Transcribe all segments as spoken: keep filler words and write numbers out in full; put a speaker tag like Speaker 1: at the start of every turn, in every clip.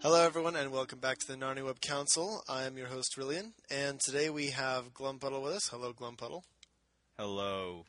Speaker 1: Hello, everyone, and welcome back to the Narnia Web Council. I am your host, Rillian, and today we have Glumpuddle with us. Hello, Glumpuddle.
Speaker 2: Hello.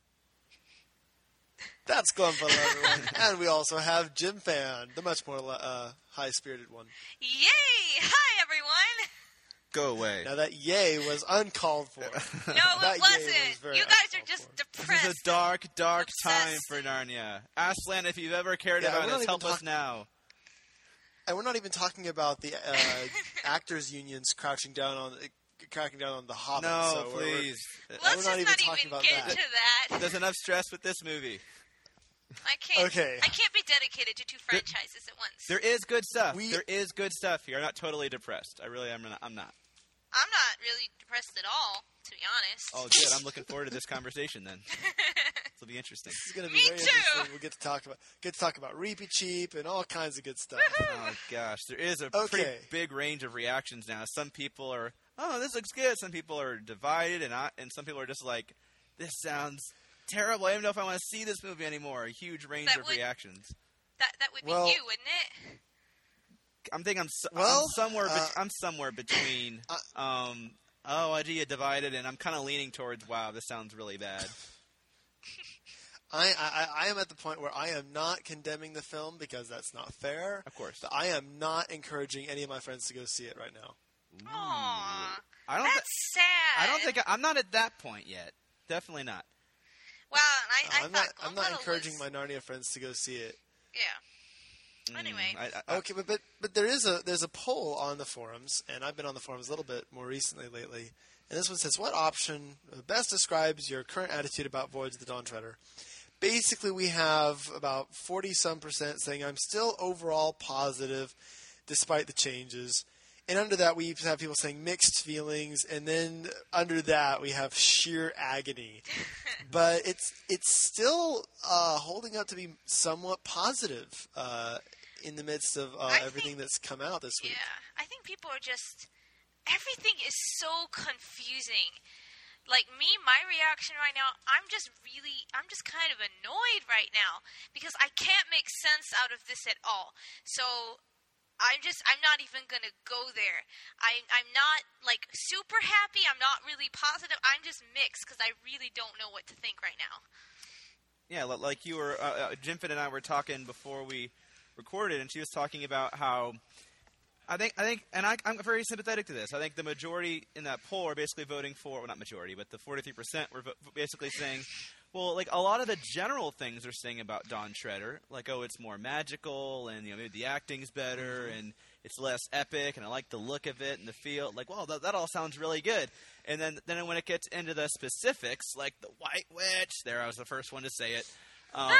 Speaker 1: That's Glumpuddle, everyone. And we also have Jim Fan, the much more uh, high-spirited one.
Speaker 3: Yay! Hi, everyone!
Speaker 2: Go away.
Speaker 1: Now, that yay was uncalled for.
Speaker 3: No,
Speaker 1: That
Speaker 3: it
Speaker 1: yay
Speaker 3: wasn't.
Speaker 1: was
Speaker 3: You guys are
Speaker 1: uncalled
Speaker 3: just
Speaker 1: for.
Speaker 3: depressed.
Speaker 2: This is a dark, dark
Speaker 3: Obsessed.
Speaker 2: time for Narnia. Aslan, if you've ever cared
Speaker 1: Yeah,
Speaker 2: about
Speaker 1: we're not
Speaker 2: us,
Speaker 1: even
Speaker 2: help us
Speaker 1: talk-
Speaker 2: now.
Speaker 1: And we're not even talking about the uh, actors' unions crouching down on cracking down on the Hobbit.
Speaker 2: No,
Speaker 1: so we're- we're-
Speaker 2: please.
Speaker 3: Let's
Speaker 1: we're
Speaker 3: just
Speaker 1: not
Speaker 3: not
Speaker 1: even
Speaker 3: even,
Speaker 1: talking about
Speaker 3: get
Speaker 1: that.
Speaker 3: into that.
Speaker 2: There's enough stress with this movie.
Speaker 3: I can't.
Speaker 1: Okay.
Speaker 3: I can't be dedicated to two franchises at once.
Speaker 2: There is good stuff.
Speaker 1: We-
Speaker 2: There is good stuff here. I'm not totally depressed. I really am. Not, I'm not.
Speaker 3: I'm not really depressed at all, to be honest.
Speaker 2: Oh, good. I'm looking forward to this conversation then. This will be interesting.
Speaker 1: This is going to be
Speaker 3: Me
Speaker 1: very
Speaker 3: too.
Speaker 1: interesting. We'll get to talk about get to talk about Reapy Cheap and all kinds of good stuff.
Speaker 2: Oh, gosh. There is a pretty
Speaker 1: Okay.
Speaker 2: big range of reactions now. Some people are, oh, this looks good. Some people are divided, and I, and some people are just like, this sounds terrible. I don't even know if I want to see this movie anymore. A huge range
Speaker 3: That
Speaker 2: of
Speaker 3: would-
Speaker 2: reactions.
Speaker 3: that that would
Speaker 1: Well-
Speaker 3: be you, wouldn't it?
Speaker 2: I'm thinking I'm, so,
Speaker 1: Well,
Speaker 2: I'm somewhere.
Speaker 1: uh,
Speaker 2: bet- I'm somewhere between.
Speaker 1: uh,
Speaker 2: um, oh, I you divided, and I'm kind of leaning towards. Wow, this sounds really bad.
Speaker 1: I, I I am at the point where I am not condemning the film because that's not fair.
Speaker 2: Of course.
Speaker 1: But I am not encouraging any of my friends to go see it right now.
Speaker 3: Aww,
Speaker 2: I don't.
Speaker 3: that's
Speaker 2: thi-
Speaker 3: sad.
Speaker 2: I don't think I, I'm not at that point yet. Definitely not.
Speaker 3: Well, I, I
Speaker 1: I'm not
Speaker 3: thought
Speaker 1: I'm not
Speaker 3: Glumpuddle
Speaker 1: encouraging
Speaker 3: was,
Speaker 1: my Narnia friends to go see it.
Speaker 3: Yeah. Anyway.
Speaker 2: Mm, I, I,
Speaker 1: Okay, but, but but there is a there's a poll on the forums, and I've been on the forums a little bit more recently lately. And this one says, "What option best describes your current attitude about Voyage of the Dawn Treader?" Basically, we have about forty some percent saying I'm still overall positive, despite the changes. And under that, we have people saying mixed feelings, and then under that, we have sheer agony. But it's it's still uh, holding up to be somewhat positive uh, in the midst of uh,
Speaker 3: I
Speaker 1: everything
Speaker 3: think-
Speaker 1: that's come out this week.
Speaker 3: Yeah, I think people are just. Everything is so confusing. Like me, my reaction right now, I'm just really, I'm just kind of annoyed right now because I can't make sense out of this at all. So I'm just, I'm not even going to go there. I, I'm not like super happy. I'm not really positive. I'm just mixed because I really don't know what to think right now.
Speaker 2: yeah, li- like you were. Uh, uh, Jimfit and I were talking before we recorded, and she was talking about how. I think, I think, and I, I'm very sympathetic to this. I think the majority in that poll are basically voting for, well, not majority, but the forty-three percent were vo- basically saying, well, like a lot of the general things they're saying about Dawn Treader, like, oh, it's more magical, and you know, maybe the acting's better, and it's less epic, and I like the look of it and the feel. Like, well, that, that all sounds really good. And then, then when it gets into the specifics, like the White Witch, there I was the first one to say it. Um,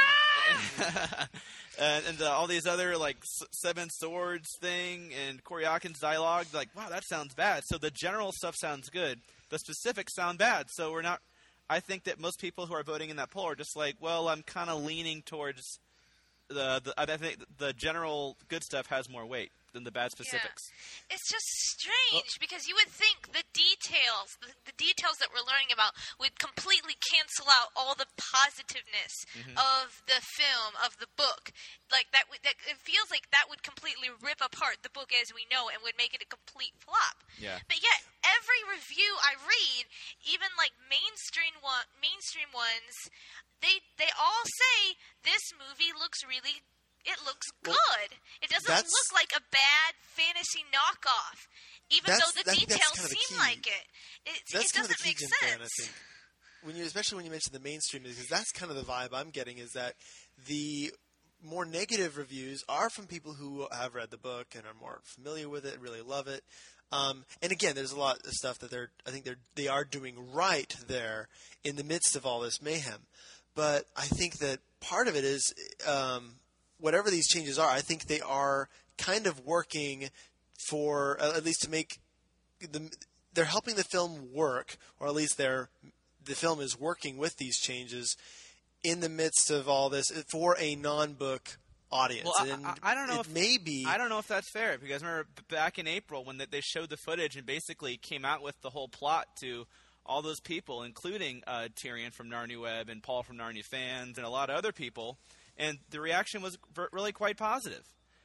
Speaker 2: and and uh, all these other like s- Seven Swords thing and Koryakin's dialogue, like wow, that sounds bad. So the general stuff sounds good. The specifics sound bad. So we're not. I think that most people who are voting in that poll are just like, well, I'm kind of leaning towards the. the I think the general good stuff has more weight than the bad specifics.
Speaker 3: Yeah. It's just strange because you would think the details, the, the details that we're learning about would completely cancel out all the positiveness
Speaker 2: Mm-hmm.
Speaker 3: of the film, of the book. Like that, would, that, it feels like that would completely rip apart the book as we know it and would make it a complete flop.
Speaker 2: Yeah.
Speaker 3: But yet, every review I read, even like mainstream one, mainstream ones, they they all say this movie looks really. It looks
Speaker 1: Well,
Speaker 3: good. It doesn't
Speaker 1: that's-
Speaker 3: look like a bad fantasy knockoff, even
Speaker 1: That's-
Speaker 3: though the
Speaker 1: that- that's
Speaker 3: details
Speaker 1: kind of the
Speaker 3: seem
Speaker 1: key.
Speaker 3: like it. It,
Speaker 1: That's
Speaker 3: it
Speaker 1: kind of the
Speaker 3: doesn't
Speaker 1: key,
Speaker 3: make
Speaker 1: Jim
Speaker 3: sense.
Speaker 1: Fan, I think. When you, especially when you mention the mainstream, because that's kind of the vibe I'm getting is that the more negative reviews are from people who have read the book and are more familiar with it, really love it. Um, and again, there's a lot of stuff that they're, I think they're, they are doing right there in the midst of all this mayhem. But I think that part of it is, um, whatever these changes are, I think they are kind of working for, uh, at least to make the, they're helping the film work, or at least they're, the film is working with these changes in the midst of all this for a non-book audience.
Speaker 2: Well, I-
Speaker 1: and
Speaker 2: I- I don't know
Speaker 1: it
Speaker 2: if-
Speaker 1: may be.
Speaker 2: I don't know if that's fair because remember b- back in April when they- they showed the footage and basically came out with the whole plot to all those people, including uh, Tyrion from Narnia Web and Paul from Narnia Fans and a lot of other people, and the reaction was v- really quite positive.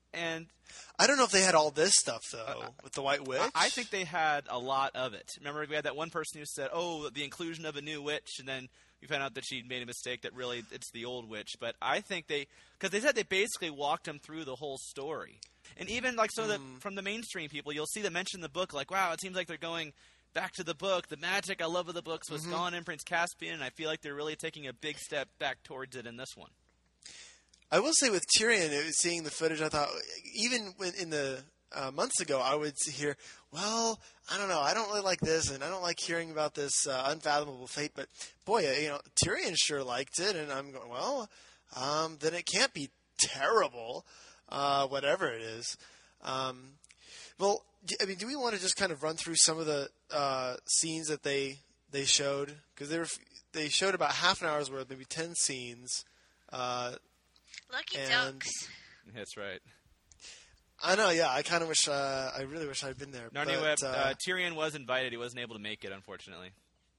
Speaker 2: And
Speaker 1: I don't know if they had all this stuff though
Speaker 2: Uh,
Speaker 1: with the White Witch.
Speaker 2: I I think they had a lot of it. Remember, we had that one person who said, "Oh, the inclusion of a new witch," and then we found out that she made a mistake. That really it's the old witch. But I think they, because they said they basically walked them through the whole story. And even like some of the from the mainstream people, you'll see them mention the book. Like, wow, it seems like they're going back to the book. The magic I love of the books was
Speaker 1: Mm-hmm.
Speaker 2: gone in Prince Caspian, and I feel like they're really taking a big step back towards it in this one.
Speaker 1: I will say with Tyrion, it was seeing the footage, I thought even when in the uh, months ago, I would hear, well, I don't know, I don't really like this, and I don't like hearing about this uh, unfathomable fate. But boy, uh, you know, Tyrion sure liked it, and I'm going, well, um, then it can't be terrible, uh, whatever it is. Um, well, d- I mean, do we want to just kind of run through some of the uh, scenes that they they showed? Because they were they showed about half an hour's worth, maybe ten scenes. Uh,
Speaker 3: Lucky
Speaker 1: And-
Speaker 3: ducks.
Speaker 2: That's right.
Speaker 1: I know, yeah. I kind of wish, uh, I really wish I'd been there.
Speaker 2: Narnia,
Speaker 1: but,
Speaker 2: uh,
Speaker 1: uh,
Speaker 2: Tyrion was invited. He wasn't able to make it, unfortunately.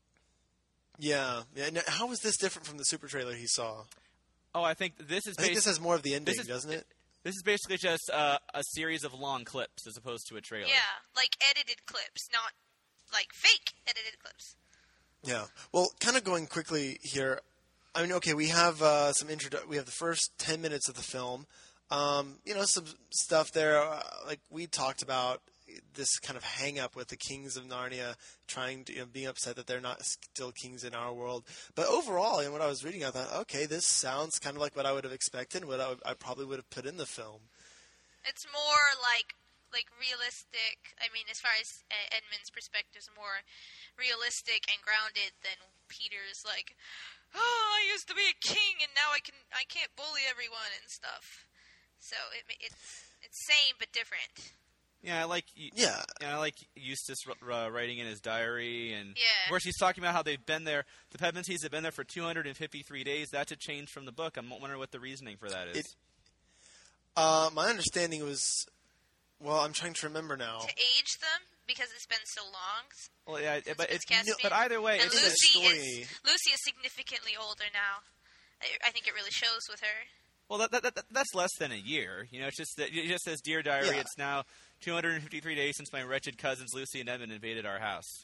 Speaker 1: yeah, yeah. Now, how was this different from the super trailer he saw?
Speaker 2: Oh, I think this is
Speaker 1: I think
Speaker 2: basi-
Speaker 1: this has more of the ending,
Speaker 2: this is-
Speaker 1: doesn't it?
Speaker 2: This is basically just uh, a series of long clips as opposed to a trailer.
Speaker 3: Yeah, like edited clips, not like fake edited clips.
Speaker 1: Yeah. Well, kind of going quickly here. I mean, okay, we have uh, some introdu- We have the first ten minutes of the film. Um, you know, some stuff there, uh, like we talked about. This kind of hang up with the kings of Narnia trying to, you know, being upset that they're not still kings in our world. But overall, and what I was reading, I thought, okay, this sounds kind of like what I would have expected, what I, would, I probably would have put in the film.
Speaker 3: It's more like like realistic. I mean, as far as uh, Edmund's perspective, is more realistic and grounded than Peter's. Like, oh, I used to be a king, and now I can I can't bully everyone and stuff. So it ma- it's it's same but different.
Speaker 2: Yeah, I like y-
Speaker 1: Yeah.
Speaker 2: yeah, I like Eustace r- uh, writing in his diary, and
Speaker 3: Yeah.
Speaker 2: where she's talking about how they've been there. The Pevensys have been there for two hundred fifty-three days. That's a change from the book. I'm wondering what the reasoning for that is.
Speaker 1: It- Uh, my understanding was, well, I'm trying to remember now.
Speaker 3: To age them because it's been so long.
Speaker 2: well, yeah,
Speaker 3: since
Speaker 2: but
Speaker 3: Prince
Speaker 2: it's
Speaker 3: Caspian.
Speaker 2: but either way,
Speaker 3: and
Speaker 2: it's
Speaker 1: in the
Speaker 3: Lucy
Speaker 1: story-
Speaker 3: is Lucy is significantly older now. I, I think it really shows with her.
Speaker 2: well, that, that, that, that's less than a year. You know, it's just that it just says, "Dear diary,
Speaker 1: Yeah.
Speaker 2: it's now two hundred fifty-three days since my wretched cousins Lucy and Edmund invaded our house."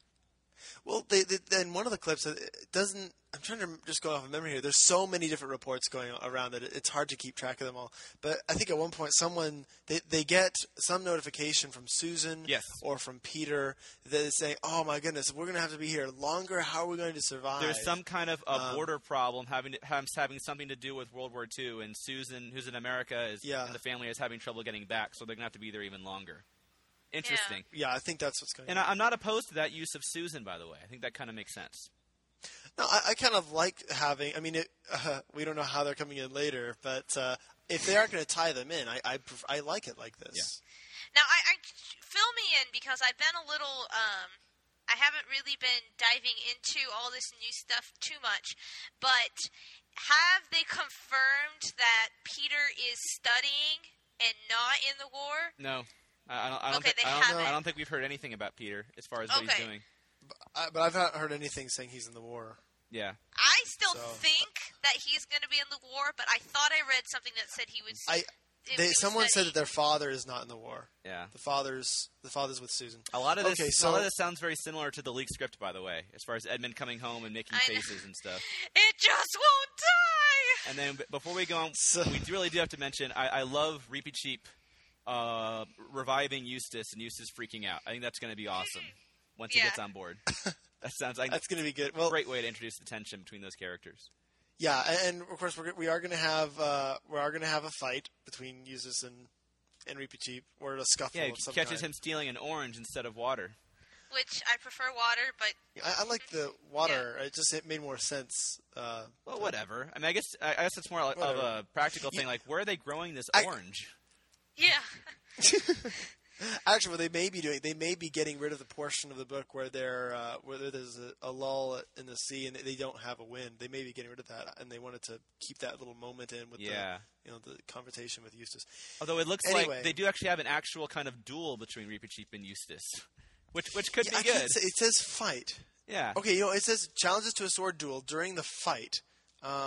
Speaker 1: Well, they, they, then one of the clips, it doesn't. I'm trying to just go off of memory here. There's so many different reports going around that it, it's hard to keep track of them all. But I think at one point, someone they, they get some notification from Susan
Speaker 2: Yes.
Speaker 1: or from Peter that is saying, "Oh my goodness, we're going to have to be here longer. How are we going to survive?"
Speaker 2: There's some kind of a
Speaker 1: Um,
Speaker 2: border problem having to, having having something to do with World War Two, and Susan, who's in America, is
Speaker 1: Yeah.
Speaker 2: and the family is having trouble getting back, so they're gonna have to be there even longer. Interesting.
Speaker 1: Yeah, I think that's what's going
Speaker 2: And
Speaker 1: on.
Speaker 2: I, I'm not opposed to that use of Susan, by the way. I think that kind of makes sense.
Speaker 1: No, I, I kind of like having. I mean, it, uh, we don't know how they're coming in later, but uh, if they aren't going to tie them in, I I, pref- I like it like this.
Speaker 2: Yeah.
Speaker 3: Now, I, I fill me in because I've been a little. Um, I haven't really been diving into all this new stuff too much, but have they confirmed that Peter is studying and not in the war?
Speaker 2: No, I, I don't. I don't,
Speaker 3: Okay,
Speaker 2: think,
Speaker 3: they
Speaker 2: I, don't
Speaker 3: haven't.
Speaker 2: I don't think we've heard anything about Peter as far as what
Speaker 3: Okay.
Speaker 2: he's doing.
Speaker 1: I, but I've not heard anything saying he's in the war.
Speaker 2: Yeah.
Speaker 3: I still
Speaker 1: So-
Speaker 3: think that he's going to be in the war, but I thought I read something that said he was.
Speaker 1: I
Speaker 3: he
Speaker 1: they,
Speaker 3: was
Speaker 1: someone said
Speaker 3: studying.
Speaker 1: that their father is not in the war.
Speaker 2: Yeah.
Speaker 1: The father's the father's with Susan.
Speaker 2: A lot of this,
Speaker 1: Okay,
Speaker 2: a
Speaker 1: so-
Speaker 2: lot of this sounds very similar to the leaked script, by the way, as far as Edmund coming home and making
Speaker 3: I know.
Speaker 2: faces and stuff.
Speaker 3: It just won't die.
Speaker 2: And then b- before we go on,
Speaker 1: So-
Speaker 2: we really do have to mention I, I love Reapy Cheap uh, reviving Eustace and Eustace freaking out. I think that's going to be awesome once he
Speaker 3: Yeah.
Speaker 2: gets on board. That sounds like
Speaker 1: That's
Speaker 2: a
Speaker 1: going to be good. Well,
Speaker 2: great way to introduce the tension between those characters.
Speaker 1: yeah, and, and of course we're, we are going to have uh, we are going to have a fight between Eustace and and Reapy Cheap, or a scuffle
Speaker 2: Yeah,
Speaker 1: of
Speaker 2: he
Speaker 1: some
Speaker 2: catches
Speaker 1: kind.
Speaker 2: him stealing an orange instead of water.
Speaker 3: Which I prefer water, but
Speaker 1: I, I like the water. It just it made more sense. Uh,
Speaker 2: Well, whatever. I mean, I guess I I guess it's more like, of
Speaker 1: Whatever.
Speaker 2: a practical thing. Like, where are they growing this
Speaker 1: I-
Speaker 2: orange?
Speaker 3: yeah.
Speaker 1: Actually, what they may be doing, they may be getting rid of the portion of the book where there uh, where there's a, a lull in the sea and they don't have a wind. They may be getting rid of that, and they wanted to keep that little moment in with
Speaker 2: Yeah.
Speaker 1: the you know the conversation with Eustace.
Speaker 2: Although it looks
Speaker 1: Anyway.
Speaker 2: like they do actually have an actual kind of duel between Reapy Cheap and Eustace, which which could
Speaker 1: Yeah, I
Speaker 2: be
Speaker 1: can't
Speaker 2: good.
Speaker 1: say- it says fight.
Speaker 2: Yeah.
Speaker 1: Okay, you know it says challenges to a sword duel during the fight. Um,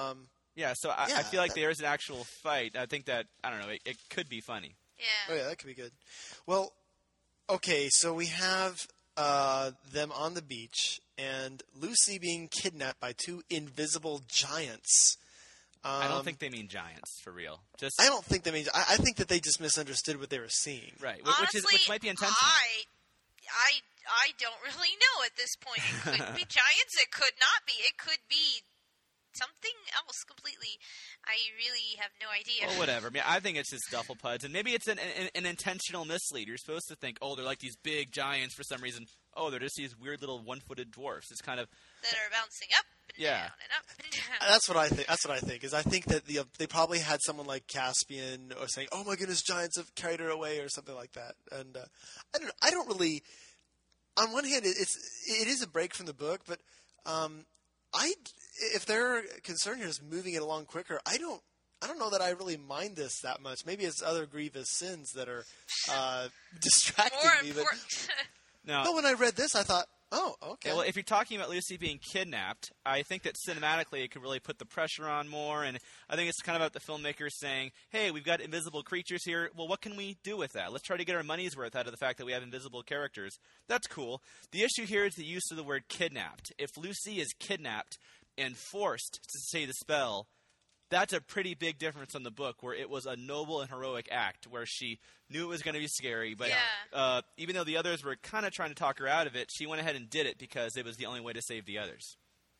Speaker 2: Yeah, so I,
Speaker 1: Yeah,
Speaker 2: I feel like
Speaker 1: that-
Speaker 2: there's an actual fight. I think that, I don't know, it, it could be funny.
Speaker 3: Yeah.
Speaker 1: Oh yeah, that could be good. Well, okay, so we have uh, them on the beach and Lucy being kidnapped by two invisible giants. Um,
Speaker 2: I don't think they mean giants, for real. Just
Speaker 1: I don't think they mean. I, I think that they just misunderstood what they were seeing.
Speaker 2: Right, wh-
Speaker 3: Honestly,
Speaker 2: which, is, which might be intentional.
Speaker 3: I, I, I don't really know at this point. It could be giants. It could not be. It could be something else completely. I really have no idea.
Speaker 2: Well, whatever. I mean, I think it's just dufflepuds, and maybe it's an, an, an intentional mislead. You're supposed to think, oh, they're like these big giants for some reason. Oh, they're just these weird little one-footed dwarfs. It's kind of
Speaker 3: That are bouncing up and
Speaker 2: Yeah.
Speaker 3: down and up and down.
Speaker 1: That's what I think. That's what I think. Is I think that the uh, they probably had someone like Caspian or saying, "Oh my goodness, giants have carried her away" or something like that. And uh, I don't. I don't really. On one hand, it- it's it is a break from the book, but um, I if their concern here is moving it along quicker, I don't. I don't know that I really mind this that much. Maybe it's other grievous sins that are uh, distracting
Speaker 3: More
Speaker 1: me.
Speaker 3: important.
Speaker 2: no.
Speaker 1: But, but when I read this, I thought, "Oh, okay."
Speaker 2: Yeah, well, if you're talking about Lucy being kidnapped, I think that cinematically it could really put the pressure on more, and I think it's kind of about the filmmakers saying, hey, we've got invisible creatures here, well, what can we do with that? Let's try to get our money's worth out of the fact that we have invisible characters. That's cool. The issue here is the use of the word kidnapped. If Lucy is kidnapped and forced to say the spell, that's a pretty big difference on the book, where it was a noble and heroic act, where she knew it was going to be scary, but
Speaker 3: Yeah.
Speaker 2: uh, even though the others were kind of trying to talk her out of it, she went ahead and did it because it was the only way to save the others.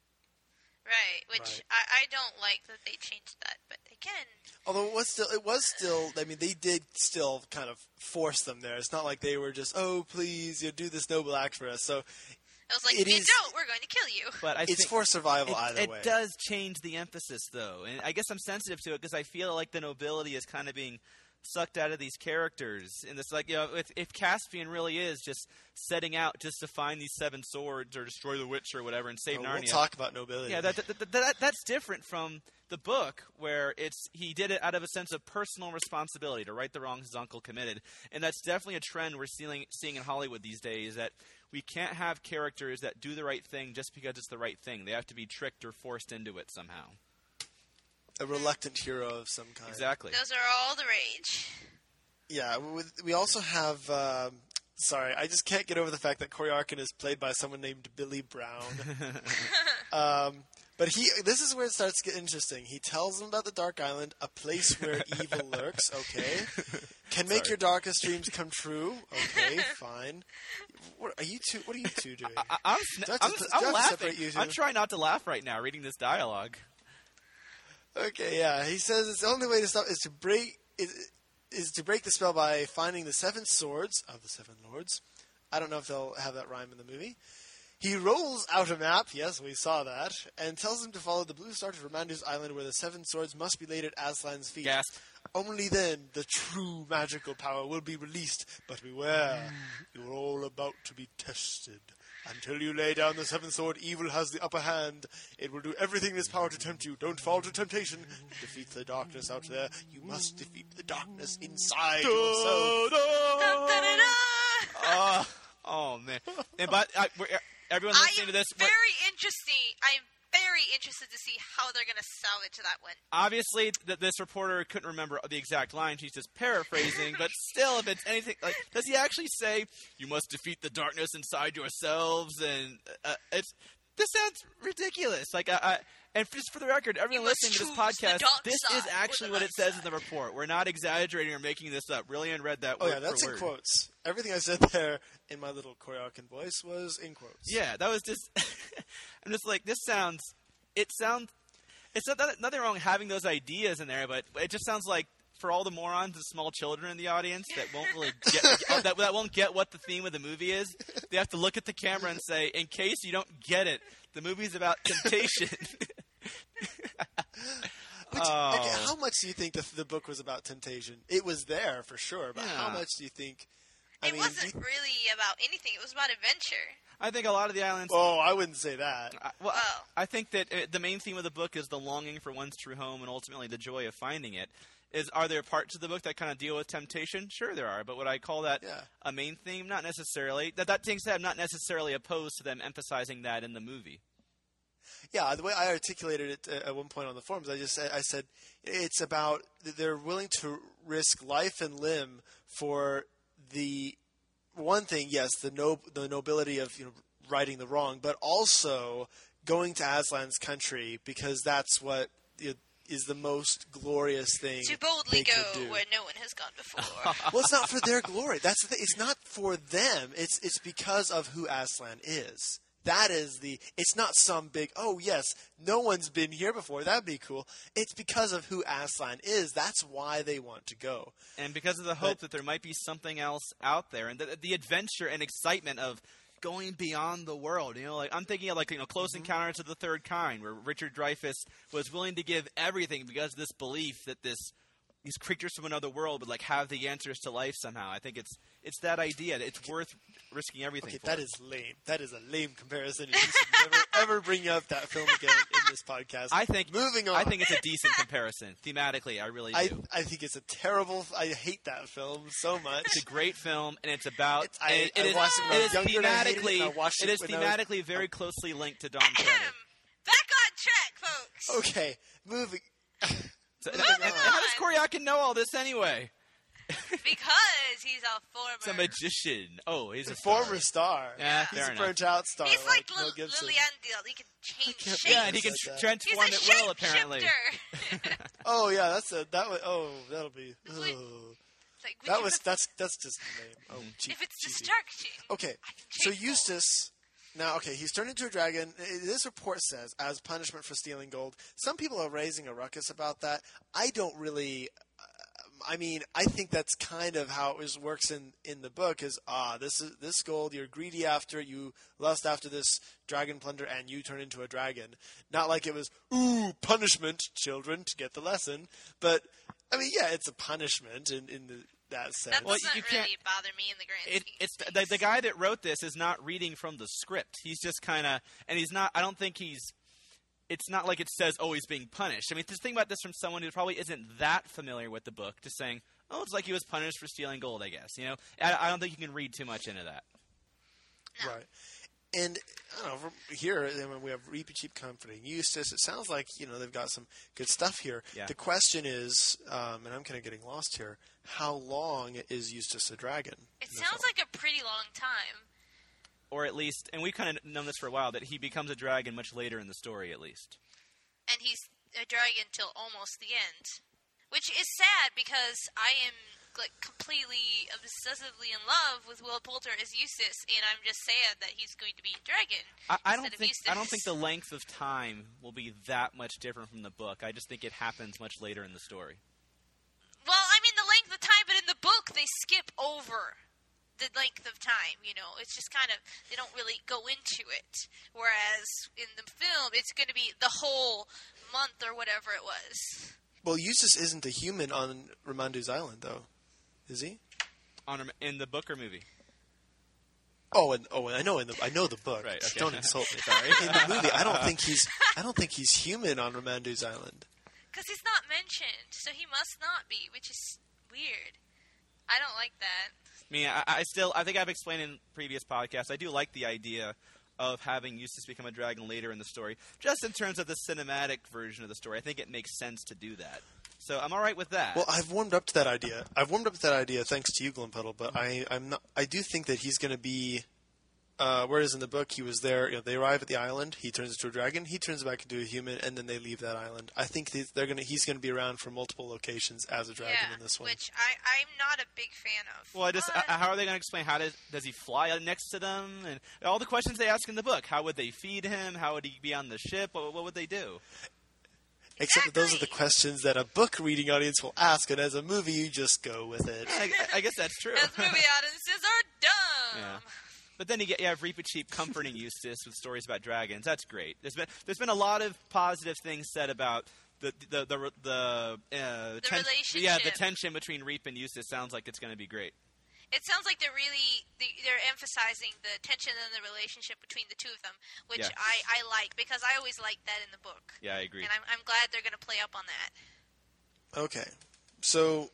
Speaker 3: Right, which
Speaker 1: Right.
Speaker 3: I, I don't like that they changed that, but they can.
Speaker 1: Although it was still, it was still. I mean, they did still kind of force them there. It's not like they were just, "Oh, please, you do this noble act for us." So
Speaker 3: I was like,
Speaker 1: It
Speaker 3: if you
Speaker 1: is-
Speaker 3: don't, we're going to kill you.
Speaker 2: But I
Speaker 1: it's
Speaker 2: think
Speaker 1: for survival
Speaker 2: it,
Speaker 1: either
Speaker 2: it
Speaker 1: way.
Speaker 2: does change the emphasis, though, and I guess I'm sensitive to it because I feel like the nobility is kind of being sucked out of these characters. And it's like, you know, if, if Caspian really is just setting out just to find these seven swords or destroy the witch or whatever and save
Speaker 1: Oh,
Speaker 2: Narnia.
Speaker 1: we'll talk about nobility.
Speaker 2: Yeah, that, that, that, that that's different from the book, where it's he did it out of a sense of personal responsibility to right the wrongs his uncle committed, and that's definitely a trend we're seeing seeing in Hollywood these days. That we can't have characters that do the right thing just because it's the right thing. They have to be tricked or forced into it somehow.
Speaker 1: a reluctant hero of some kind.
Speaker 2: Exactly.
Speaker 3: Those are all the rage.
Speaker 1: Yeah, we, we also have. Um, sorry, I just can't get over the fact that Corey Arkin is played by someone named Billy Brown. um, but he, this is where it starts to get interesting. He tells them about the Dark Island, a place where evil lurks. Okay, can make
Speaker 2: Sorry.
Speaker 1: your darkest dreams come true. Okay, fine. What are you two? What are you two doing?
Speaker 2: I, I'm,
Speaker 1: Do I have
Speaker 2: I'm,
Speaker 1: to- do I
Speaker 2: I'm
Speaker 1: have to
Speaker 2: laughing.
Speaker 1: separate you two?
Speaker 2: I'm trying not to laugh right now reading this dialogue.
Speaker 1: Okay, yeah. He says it's the only way to stop is to break is, is to break the spell by finding the seven swords of the seven lords. I don't know if they'll have that rhyme in the movie. He rolls out a map, yes, we saw that, and tells him to follow the blue star to Romandu's island, where the seven swords must be laid at Aslan's feet.
Speaker 2: Gasp.
Speaker 1: Only then the true magical power will be released. But beware, you are all about to be tested. Until you lay down the seventh sword, evil has the upper hand. It will do everything in its power to tempt you. Don't fall to temptation. Defeat the darkness out there. You must defeat the darkness inside yourself.
Speaker 3: Da-da-da!
Speaker 2: Oh, oh man! And but I, we're, everyone
Speaker 3: I
Speaker 2: listening
Speaker 3: am
Speaker 2: to this, we're-
Speaker 3: very interesting. I am very interested to see how they're going to salvage that one.
Speaker 2: obviously th- this reporter couldn't remember the exact line. She's just paraphrasing, but still, if it's anything like, does he actually say, "You must defeat the darkness inside yourselves"? And uh, it's this sounds ridiculous. Like, I, I and just for the record, everyone
Speaker 3: You must
Speaker 2: listening to this
Speaker 3: choose the
Speaker 2: podcast,
Speaker 3: dark
Speaker 2: this
Speaker 3: side
Speaker 2: is
Speaker 3: or
Speaker 2: actually
Speaker 3: the
Speaker 2: what it
Speaker 3: light
Speaker 2: says
Speaker 3: side.
Speaker 2: in the report. We're not exaggerating or making this up. Really, read that
Speaker 1: Oh
Speaker 2: word
Speaker 1: yeah, that's
Speaker 2: for
Speaker 1: in
Speaker 2: word.
Speaker 1: quotes. Everything I said there in my little Corey Arkin voice was in quotes.
Speaker 2: Yeah, that was just. I'm just like, this sounds. It sounds. It's not that, nothing wrong having those ideas in there, but it just sounds like for all the morons and small children in the audience that won't really get uh, that that won't get what the theme of the movie is. They have to look at the camera and say, "In case you don't get it, the movie's about temptation."
Speaker 1: Which,
Speaker 2: Oh.
Speaker 1: okay, how much do you think the, the book was about temptation? It was there for sure, but how
Speaker 2: Yeah.
Speaker 1: much do you think? I
Speaker 3: It
Speaker 1: mean,
Speaker 3: wasn't
Speaker 1: do you-
Speaker 3: really about anything. It was about adventure.
Speaker 2: I think a lot of the islands.
Speaker 1: oh, I wouldn't say that.
Speaker 2: I, well,
Speaker 3: Oh.
Speaker 2: I think that uh, the main theme of the book is the longing for one's true home and ultimately the joy of finding it. Is are there parts of the book that kind of deal with temptation? Sure, there are. But would I call that
Speaker 1: Yeah.
Speaker 2: a main theme? Not necessarily. That that being said, I'm not necessarily opposed to them emphasizing that in the movie.
Speaker 1: Yeah, the way I articulated it uh, at one point on the forums, I just said, I said it's about they're willing to risk life and limb for the one thing. Yes, the no, the nobility of you know righting the wrong, but also going to Aslan's country because that's what you know, is the most glorious thing
Speaker 3: to boldly
Speaker 1: they
Speaker 3: go
Speaker 1: could do.
Speaker 3: where no one has gone before.
Speaker 1: Well, it's not for their glory. That's the thing. It's not for them. It's it's because of who Aslan is. That is the. It's not some big. Oh yes, no one's been here before. That'd be cool. It's because of who Aslan is. That's why they want to go.
Speaker 2: And because of the hope
Speaker 1: But-
Speaker 2: that there might be something else out there, and the, the adventure and excitement of going beyond the world. You know, like I'm thinking of like you know, Close
Speaker 1: Mm-hmm.
Speaker 2: Encounters of the Third Kind, where Richard Dreyfuss was willing to give everything because of this belief that this these creatures from another world would like have the answers to life somehow. I think it's it's that idea that it's worth risking everything
Speaker 1: Okay,
Speaker 2: for.
Speaker 1: that is lame. That is a lame comparison. You should never ever bring up that film again in this podcast.
Speaker 2: I think
Speaker 1: Moving on.
Speaker 2: I think it's a decent comparison thematically. I really do.
Speaker 1: I I think it's a terrible. I hate that film so much.
Speaker 2: It's a great film, and it's about.
Speaker 1: It's- I-
Speaker 2: it,
Speaker 1: I
Speaker 2: it is,
Speaker 1: watched it when I
Speaker 2: it
Speaker 1: was
Speaker 2: is
Speaker 1: younger and I hated it,
Speaker 2: thematically.
Speaker 1: and I watched
Speaker 2: it
Speaker 1: it
Speaker 2: is
Speaker 1: when I was-
Speaker 2: thematically very closely linked to Don Cheadle.
Speaker 3: Back on track, folks.
Speaker 1: Okay, moving.
Speaker 2: So,
Speaker 3: Moving
Speaker 2: and- and how does
Speaker 3: on.
Speaker 2: Koryakin know all this anyway?
Speaker 3: Because he's a former.
Speaker 2: He's a magician. Oh, he's a
Speaker 1: Former star.
Speaker 2: Yeah,
Speaker 1: He's
Speaker 2: fair
Speaker 1: a
Speaker 2: enough.
Speaker 1: burnt out star.
Speaker 3: He's like,
Speaker 1: Mel
Speaker 3: Lil-
Speaker 1: Gibson.
Speaker 3: Liliandel. He can change
Speaker 1: can't
Speaker 3: shapes.
Speaker 2: Yeah, and he can
Speaker 1: Like
Speaker 2: tr-
Speaker 1: that.
Speaker 2: transform
Speaker 3: He's
Speaker 2: at
Speaker 3: a
Speaker 2: will, apparently.
Speaker 3: shapeshifter.
Speaker 1: Oh yeah, that's a that was. Oh, that'll be.
Speaker 3: Wait.
Speaker 1: ugh.
Speaker 3: It's like,
Speaker 1: That
Speaker 3: we-
Speaker 1: was that's that's just lame. Oh, cheap,
Speaker 3: if it's
Speaker 1: cheesy.
Speaker 3: destruction.
Speaker 1: Okay,
Speaker 3: I can
Speaker 1: so
Speaker 3: change
Speaker 1: Eustace. Now, okay, he's turned into a dragon. Uh, This report says, as punishment for stealing gold. Some people are raising a ruckus about that. I don't really. I mean, I think that's kind of how it is, works in, in the book. Is ah, this is this gold. You're greedy after it. You lust after this dragon plunder, and you turn into a dragon. Not like it was ooh punishment, children, to get the lesson. But I mean, yeah, it's a punishment in in the, that sense.
Speaker 3: That
Speaker 2: Well,
Speaker 3: doesn't
Speaker 2: you
Speaker 3: really
Speaker 2: can't-
Speaker 3: bother me in the grand
Speaker 2: It,
Speaker 3: scheme
Speaker 2: it's
Speaker 3: of
Speaker 2: the,
Speaker 3: things.
Speaker 2: the guy that wrote this is not reading from the script. He's just kind of, and he's not. I don't think he's. It's not like it says, "Oh, he's being punished." I mean, just think about this from someone who probably isn't that familiar with the book, just saying, "Oh, it's like he was punished for stealing gold." I guess you know. I, I don't think you can read too much into that.
Speaker 1: Right. And I don't know, from here I mean, we have Reepicheep comforting Eustace. It sounds like you know they've got some good stuff here.
Speaker 2: Yeah.
Speaker 1: The question is, um, and I'm kind of getting lost here. How long is Eustace a dragon?
Speaker 3: It
Speaker 1: in the
Speaker 3: sounds
Speaker 1: film?
Speaker 3: like a pretty long time.
Speaker 2: Or at least, and we've kind of known this for a while, that he becomes a dragon much later in the story, at least.
Speaker 3: And he's a dragon till almost the end. Which is sad because I am like completely obsessively in love with Will Poulter as Eustace, and I'm just sad that he's going to be a dragon.
Speaker 2: I, I don't
Speaker 3: instead of
Speaker 2: think I don't think
Speaker 3: Eustace.
Speaker 2: the length of time will be that much different from the book. I just think it happens much later in the story.
Speaker 3: Well, I mean the length of time, but in the book they skip over the length of time, you know. It's just kind of, they don't really go into it. Whereas in the film, it's going to be the whole month or whatever it was.
Speaker 1: Well, Eustace isn't a human on Ramandu's Island, though, is he?
Speaker 2: On in the book or movie?
Speaker 1: Oh, and oh, and I know in the I know the book.
Speaker 2: Right, okay.
Speaker 1: Don't insult me.
Speaker 2: Sorry.
Speaker 1: In the movie, I don't think he's I don't think he's human on Ramandu's Island.
Speaker 3: Because he's not mentioned, so he must not be, which is weird. I don't like that.
Speaker 2: I mean, I, I still, I think I've explained in previous podcasts, I do like the idea of having Eustace become a dragon later in the story, just in terms of the cinematic version of the story. I think it makes sense to do that. So I'm all right with that.
Speaker 1: Well, I've warmed up to that idea. I've warmed up to that idea thanks to you, Glenpuddle. But I, I'm not. I do think that he's going to be. Uh, whereas in the book he was there, you know, they arrive at the island, he turns into a dragon, he turns back into a human, and then they leave that island. I think these- they're gonna. He's going to be around for multiple locations as a dragon
Speaker 3: yeah,
Speaker 1: in this one.
Speaker 3: which I, I'm not a big fan of.
Speaker 2: Well, I just
Speaker 3: But-
Speaker 2: uh, how are they going to explain how does does he fly next to them and all the questions they ask in the book? How would they feed him? How would he be on the ship? What, what would they do?
Speaker 1: Except that those are the
Speaker 3: Exactly.
Speaker 1: questions that a book reading audience will ask, and as a movie, you just go with it.
Speaker 2: I, I guess that's true.
Speaker 3: As movie audiences are dumb.
Speaker 2: Yeah. But then you get you have Reepicheep comforting Eustace with stories about dragons. That's great. There's been there's been a lot of positive things said about the the the the, uh, ten- yeah the
Speaker 3: relationship.
Speaker 2: tension between Reep and Eustace. Sounds like it's going to be great.
Speaker 3: It sounds like they're really they- they're emphasizing the tension and the relationship between the two of them, which
Speaker 2: Yeah.
Speaker 3: I, I like because I always liked that in the book,
Speaker 2: Yeah, I agree.
Speaker 3: and I'm I'm glad they're going to play up on that.
Speaker 1: Okay, so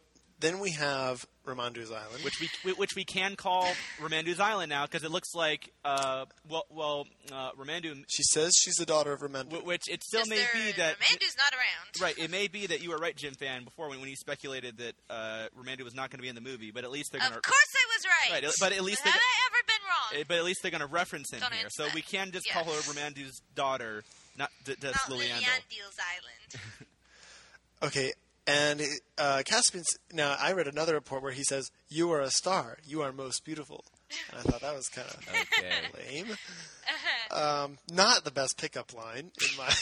Speaker 1: then we have Ramandu's Island.
Speaker 2: which we which we can call Ramandu's Island now because it looks like uh well well uh, Ramandu,
Speaker 1: She says she's the daughter of Ramandu.
Speaker 2: w- which it still may
Speaker 3: Mister
Speaker 2: be that
Speaker 3: Ramandu's not around.
Speaker 2: right. It may be that you were right, Jim Fan, before when, when you speculated that uh, Ramandu was not going to be in the movie, but at least they're
Speaker 3: Of
Speaker 2: going to.
Speaker 3: course I was right.
Speaker 2: Right, but at least
Speaker 3: Have
Speaker 2: they-
Speaker 3: I ever been wrong?
Speaker 2: But at least they're going to reference him
Speaker 3: Don't
Speaker 2: here,
Speaker 3: answer
Speaker 2: so
Speaker 3: that.
Speaker 2: we can just
Speaker 3: Yeah.
Speaker 2: call her Ramandu's daughter, not D- D-
Speaker 3: Not
Speaker 2: Liliando.
Speaker 3: Liliandel's Island.
Speaker 1: Okay, and uh, Caspian's... Now, I read another report where he says, "You are a star. You are most beautiful." And I thought that was kind of
Speaker 2: Okay.
Speaker 1: lame. Um, not the best pickup line in my...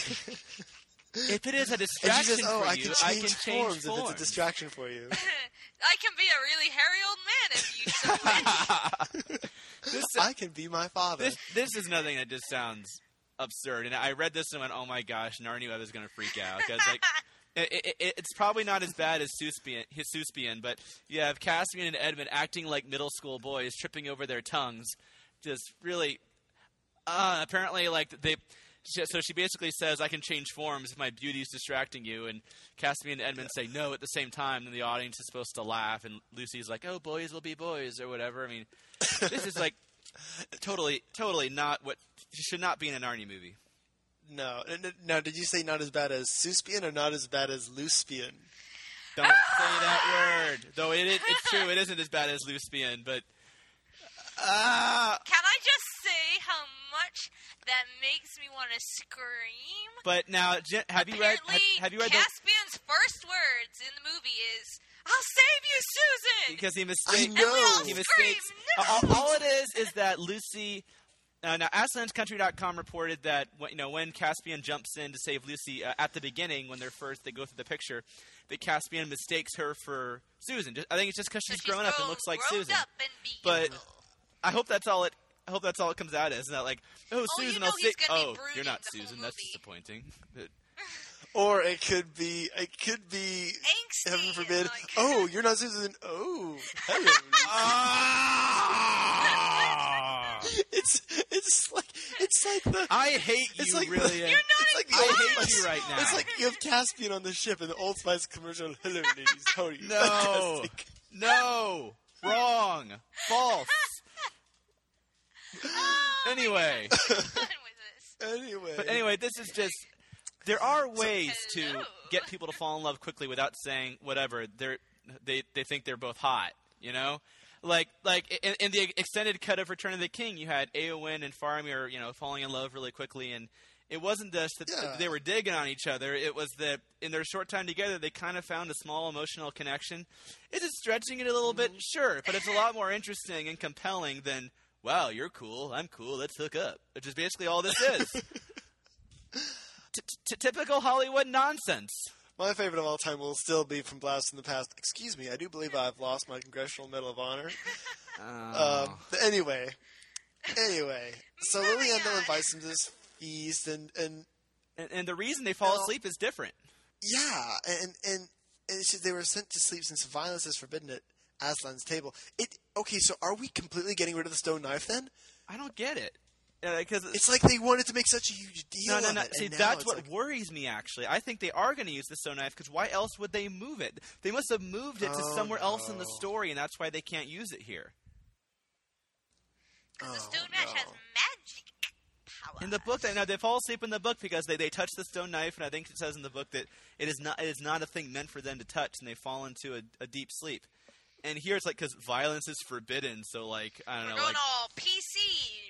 Speaker 2: If it is a
Speaker 1: And she
Speaker 2: distraction
Speaker 1: says, "Oh,
Speaker 2: for
Speaker 1: I
Speaker 2: you,
Speaker 1: can
Speaker 2: I
Speaker 1: change
Speaker 2: can change
Speaker 1: forms,
Speaker 2: forms.
Speaker 1: if it's a distraction for you."
Speaker 3: I can be a really hairy old man if you so wish.
Speaker 2: This,
Speaker 1: I can be my father.
Speaker 2: this, this is nothing that just sounds absurd. And I read this and went, "Oh my gosh!" And I knew I was going to freak out because like. It, it, it, it's probably not as bad as Suspian, his Suspian, but you have Caspian and Edmund acting like middle school boys, tripping over their tongues, just really. Uh, apparently, like they. So she basically says, "I can change forms if my beauty is distracting you," and Caspian and Edmund say no at the same time, and the audience is supposed to laugh, and Lucy's like, "Oh, boys will be boys," or whatever. I mean, this is like totally, totally not what should not be in a Narnia movie.
Speaker 1: No. N- n- Now, did you say not as bad as Suspian or not as bad as Luspian?
Speaker 2: Don't say that word. Though it, it, it's true, it isn't as bad as Luspian, but ah.
Speaker 3: Can I just say how much that makes me want to scream?
Speaker 2: But now, Jen, have you read?
Speaker 3: Apparently,
Speaker 2: Have, have you read the?
Speaker 3: Caspian's first words in the movie is, "I'll save you, Susan!"
Speaker 2: Because he
Speaker 1: I
Speaker 2: mistakes.
Speaker 1: know.
Speaker 3: all
Speaker 2: He
Speaker 3: scream,
Speaker 2: mistakes.
Speaker 3: "No!"
Speaker 2: All, all it is is that Lucy. Uh, now, Aslan's Country dot com reported that when, you know when Caspian jumps in to save Lucy uh, at the beginning, when they're first they go through the picture, that Caspian mistakes her for Susan. Just, I think it's just because
Speaker 3: So
Speaker 2: she's grown up and looks like
Speaker 3: grown
Speaker 2: Susan.
Speaker 3: up and
Speaker 2: But
Speaker 3: beautiful.
Speaker 2: I hope that's all it. I hope that's all it comes out as. Not like, oh,
Speaker 3: Oh, you
Speaker 2: Susan,
Speaker 3: know
Speaker 2: I'll
Speaker 3: he's
Speaker 2: say.
Speaker 3: gonna be
Speaker 2: Oh,
Speaker 3: brooding
Speaker 2: you're not
Speaker 3: the whole
Speaker 2: Susan. That's
Speaker 3: movie.
Speaker 2: disappointing. But-
Speaker 1: Or it could be, it could be,
Speaker 3: Angsty,
Speaker 1: heaven forbid,
Speaker 3: like-
Speaker 1: "Oh, you're not Susan. Oh, hello."
Speaker 2: Ah!
Speaker 1: it's it's like it's like the
Speaker 2: I hate you,
Speaker 1: it's like
Speaker 2: really.
Speaker 1: the,
Speaker 2: and-
Speaker 3: You're not
Speaker 1: it's like the
Speaker 2: I
Speaker 1: Old
Speaker 2: hate
Speaker 1: Spice-
Speaker 2: you right now.
Speaker 1: It's like you have Caspian on the ship in the Old Spice commercial. "Hello, ladies. How are you?"
Speaker 2: No.
Speaker 1: Fantastic.
Speaker 2: No, wrong, false.
Speaker 3: Oh,
Speaker 2: Anyway,
Speaker 3: I'm done with this.
Speaker 1: Anyway,
Speaker 2: but anyway, this is just. There are ways to
Speaker 3: Hello.
Speaker 2: get people to fall in love quickly without saying whatever. They're they they think they're both hot. You know, like like in, in the extended cut of Return of the King, you had Eowyn and Faramir, you know, falling in love really quickly, and it wasn't just that
Speaker 1: Yeah.
Speaker 2: they were digging on each other. It was that in their short time together, they kind of found a small emotional connection. Is it stretching it a little bit? Sure, but it's a lot more interesting and compelling than, wow, you're cool, I'm cool, let's hook up. Which is basically all this is. T- t- typical Hollywood nonsense.
Speaker 1: my favorite of all time will still be from Blast from the Past. Excuse me, I do believe I've lost my Congressional Medal of Honor.
Speaker 2: Oh.
Speaker 1: Um, but anyway, anyway, so
Speaker 3: Moving
Speaker 1: Liliando
Speaker 3: on.
Speaker 1: invites them to this feast, and and
Speaker 2: and, and the reason they fall
Speaker 1: Well-
Speaker 2: asleep is different.
Speaker 1: yeah, and and, and it's just, they were sent to sleep since violence is forbidden at Aslan's table. It okay, so are we completely getting rid of the stone knife then?
Speaker 2: I don't get it. Because
Speaker 1: It's like they wanted to make such a huge deal
Speaker 2: no, no,
Speaker 1: of
Speaker 2: no.
Speaker 1: it.
Speaker 2: See,
Speaker 1: and now
Speaker 2: that's
Speaker 1: it's
Speaker 2: what
Speaker 1: like,
Speaker 2: worries me. Actually, I think they are going to use the stone knife because why else would they move it? They must have moved it to
Speaker 1: Oh,
Speaker 2: somewhere else in the
Speaker 1: no.
Speaker 2: story, and that's why they can't use it here.
Speaker 3: Because the
Speaker 1: Oh,
Speaker 3: stone match has
Speaker 1: no.
Speaker 3: magic power.
Speaker 2: In the book, they, now they fall asleep in the book because they, they touch the stone knife, and I think it says in the book that it is not it is not a thing meant for them to touch, and they fall into a, a deep sleep. And here it's like because violence is forbidden, so like I don't
Speaker 3: We're
Speaker 2: know,
Speaker 3: going
Speaker 2: like
Speaker 3: all P C,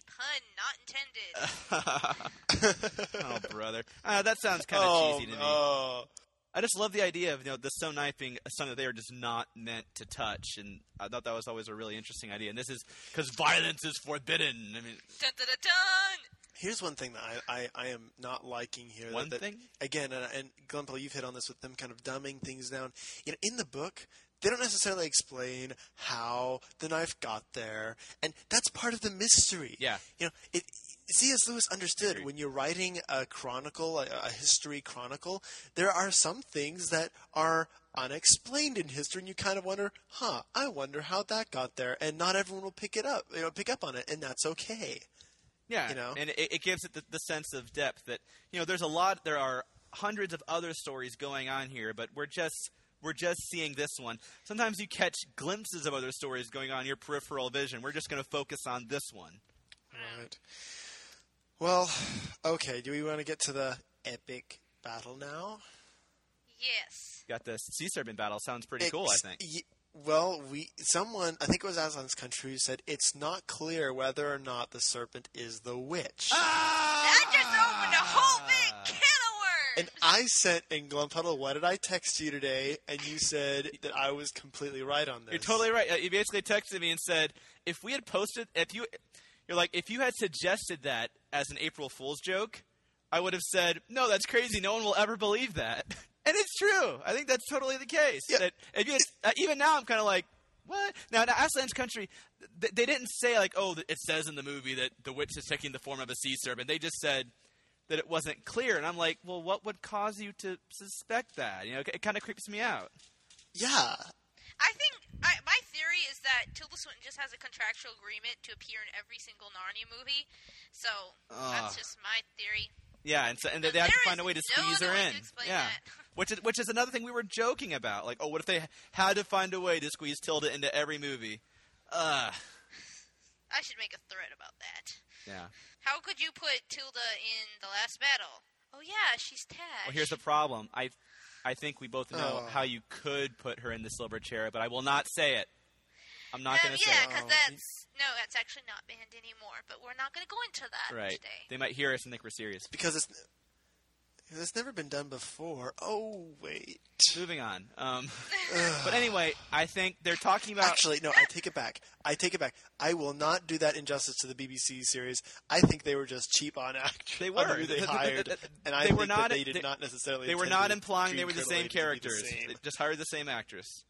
Speaker 3: pun not intended.
Speaker 2: oh brother, uh, that sounds kind of
Speaker 1: oh,
Speaker 2: cheesy to me.
Speaker 1: oh.
Speaker 2: I just love the idea of you know the stone knife being something that they are just not meant to touch, and I thought that was always a really interesting idea. And this is because violence is forbidden. I mean,
Speaker 3: Dun, dun, dun, dun.
Speaker 1: Here's one thing that I, I, I am not liking here.
Speaker 2: One
Speaker 1: that, that-
Speaker 2: thing?
Speaker 1: Again, and, and Glenn Paul, you've hit on this with them kind of dumbing things down. You know, in the book, they don't necessarily explain how the knife got there, and that's part of the mystery.
Speaker 2: Yeah.
Speaker 1: You know, it, C S. Lewis understood
Speaker 2: Agreed.
Speaker 1: when you're writing a chronicle, a, a history chronicle, there are some things that are unexplained in history, and you kind of wonder, huh, I wonder how that got there, and not everyone will pick it up, you know, pick up on it, and that's okay.
Speaker 2: yeah,
Speaker 1: You know?
Speaker 2: and it, it gives it the, the sense of depth that you know there's a lot. There are hundreds of other stories going on here, but we're just we're just seeing this one. Sometimes you catch glimpses of other stories going on in your peripheral vision. We're just going to focus on this one.
Speaker 1: Right. Well, okay. Do we want to get to the epic battle now?
Speaker 3: Yes.
Speaker 2: Got this sea serpent battle. Sounds pretty cool, I think.
Speaker 1: Y- well, we someone, I think it was Aslan's Country, who said it's not clear whether or not the serpent is the witch.
Speaker 3: That just opened a whole big can of worms.
Speaker 1: And I sent in Glumpuddle, what did I text you today? And you said that I was completely right on this.
Speaker 2: You're totally right. Uh, You basically texted me and said, if we had posted, if you, you're like, if you had suggested that as an April Fool's joke, I would have said, no, that's crazy. No one will ever believe that. And it's true. I think that's totally the case.
Speaker 1: Yeah.
Speaker 2: That if you had, uh, even now, I'm kind of like, what? Now, in Aslan's Country, th- they didn't say, like, oh, it says in the movie that the witch is taking the form of a sea serpent. They just said that it wasn't clear. And I'm like, well, what would cause you to suspect that? You know, it, it kind of creeps me out.
Speaker 1: Yeah.
Speaker 3: I think I, my theory is that Tilda Swinton just has a contractual agreement to appear in every single Narnia movie. So
Speaker 2: Ugh.
Speaker 3: that's just my theory.
Speaker 2: Yeah, and so and they,
Speaker 3: But
Speaker 2: they have to
Speaker 3: there
Speaker 2: find a
Speaker 3: is
Speaker 2: way to
Speaker 3: no
Speaker 2: squeeze
Speaker 3: other
Speaker 2: her
Speaker 3: way
Speaker 2: in.
Speaker 3: to explain
Speaker 2: Yeah,
Speaker 3: that.
Speaker 2: which is which is another thing we were joking about. Like, oh, what if they had to find a way to squeeze Tilda into every movie? Ugh.
Speaker 3: I should make a thread about that.
Speaker 2: Yeah.
Speaker 3: How could you put Tilda in the last battle? Oh yeah, she's Tash.
Speaker 2: Well, here's the problem. I I think we both know
Speaker 1: Oh.
Speaker 2: how you could put her in the silver chair, but I will not say it. I'm not
Speaker 3: Um,
Speaker 2: going to
Speaker 3: yeah,
Speaker 2: say it.
Speaker 3: because
Speaker 1: Oh.
Speaker 3: that's no, that's actually not banned anymore. But we're not going to go into that
Speaker 2: Right.
Speaker 3: today.
Speaker 2: They might hear us and think we're serious.
Speaker 1: Because it's, it's never been done before. Oh, wait.
Speaker 2: Moving on. Um, but anyway, I think they're talking about.
Speaker 1: Actually, no, I take it back. I take it back. I will not do that injustice to the B B C series. I think they were just cheap on actors.
Speaker 2: They
Speaker 1: on
Speaker 2: were.
Speaker 1: who they
Speaker 2: The- the- the-
Speaker 1: hired,
Speaker 2: the-
Speaker 1: and I
Speaker 2: they
Speaker 1: think
Speaker 2: were not-
Speaker 1: that they did
Speaker 2: they-
Speaker 1: not necessarily.
Speaker 2: They were
Speaker 1: intend
Speaker 2: not
Speaker 1: the
Speaker 2: implying they were the
Speaker 1: Dream
Speaker 2: same
Speaker 1: Turtle lady to be the
Speaker 2: characters.
Speaker 1: same.
Speaker 2: They just hired the same actress.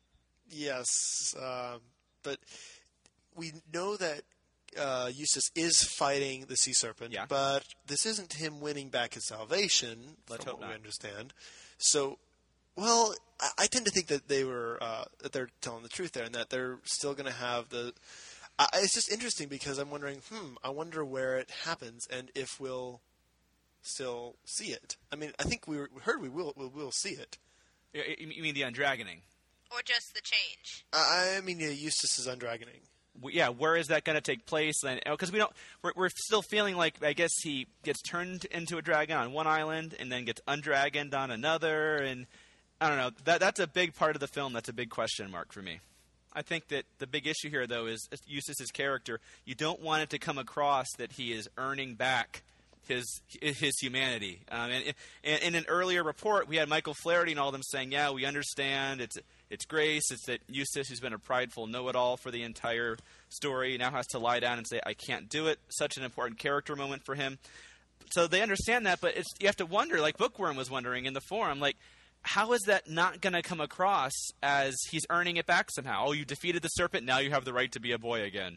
Speaker 1: Yes, um, but we know that uh, Eustace is fighting the sea serpent,
Speaker 2: Yeah.
Speaker 1: but this isn't him winning back his salvation,
Speaker 2: Let's
Speaker 1: from
Speaker 2: hope
Speaker 1: what we
Speaker 2: not.
Speaker 1: understand. So, well, I, I tend to think that they were uh, that they're telling the truth there, and that they're still going to have the. I it's just interesting because I'm wondering, hmm, I wonder where it happens and if we'll still see it. I mean, I think we, were, we heard we will we will see it.
Speaker 2: You you mean the undragoning?
Speaker 3: Or just the change.
Speaker 1: I, I mean, yeah, Eustace is undragoning.
Speaker 2: W- Yeah, where is that going to take place? And because we don't, we're, we're still feeling like I guess he gets turned into a dragon on one island and then gets undragoned on another, and I don't know. That that's a big part of the film. That's a big question mark for me. I think that the big issue here, though, is Eustace's character. You don't want it to come across that he is earning back his his humanity. Um, and, and in an earlier report, we had Michael Flaherty and all of them saying, "Yeah, we understand. It's it's Grace. It's that Eustace, who's been a prideful know-it-all for the entire story, now has to lie down and say, I can't do it.' Such an important character moment for him." So they understand that, but it's, you have to wonder, like Bookworm was wondering in the forum, like, how is that not going to come across as he's earning it back somehow? Oh, you defeated the serpent, now you have the right to be a boy again.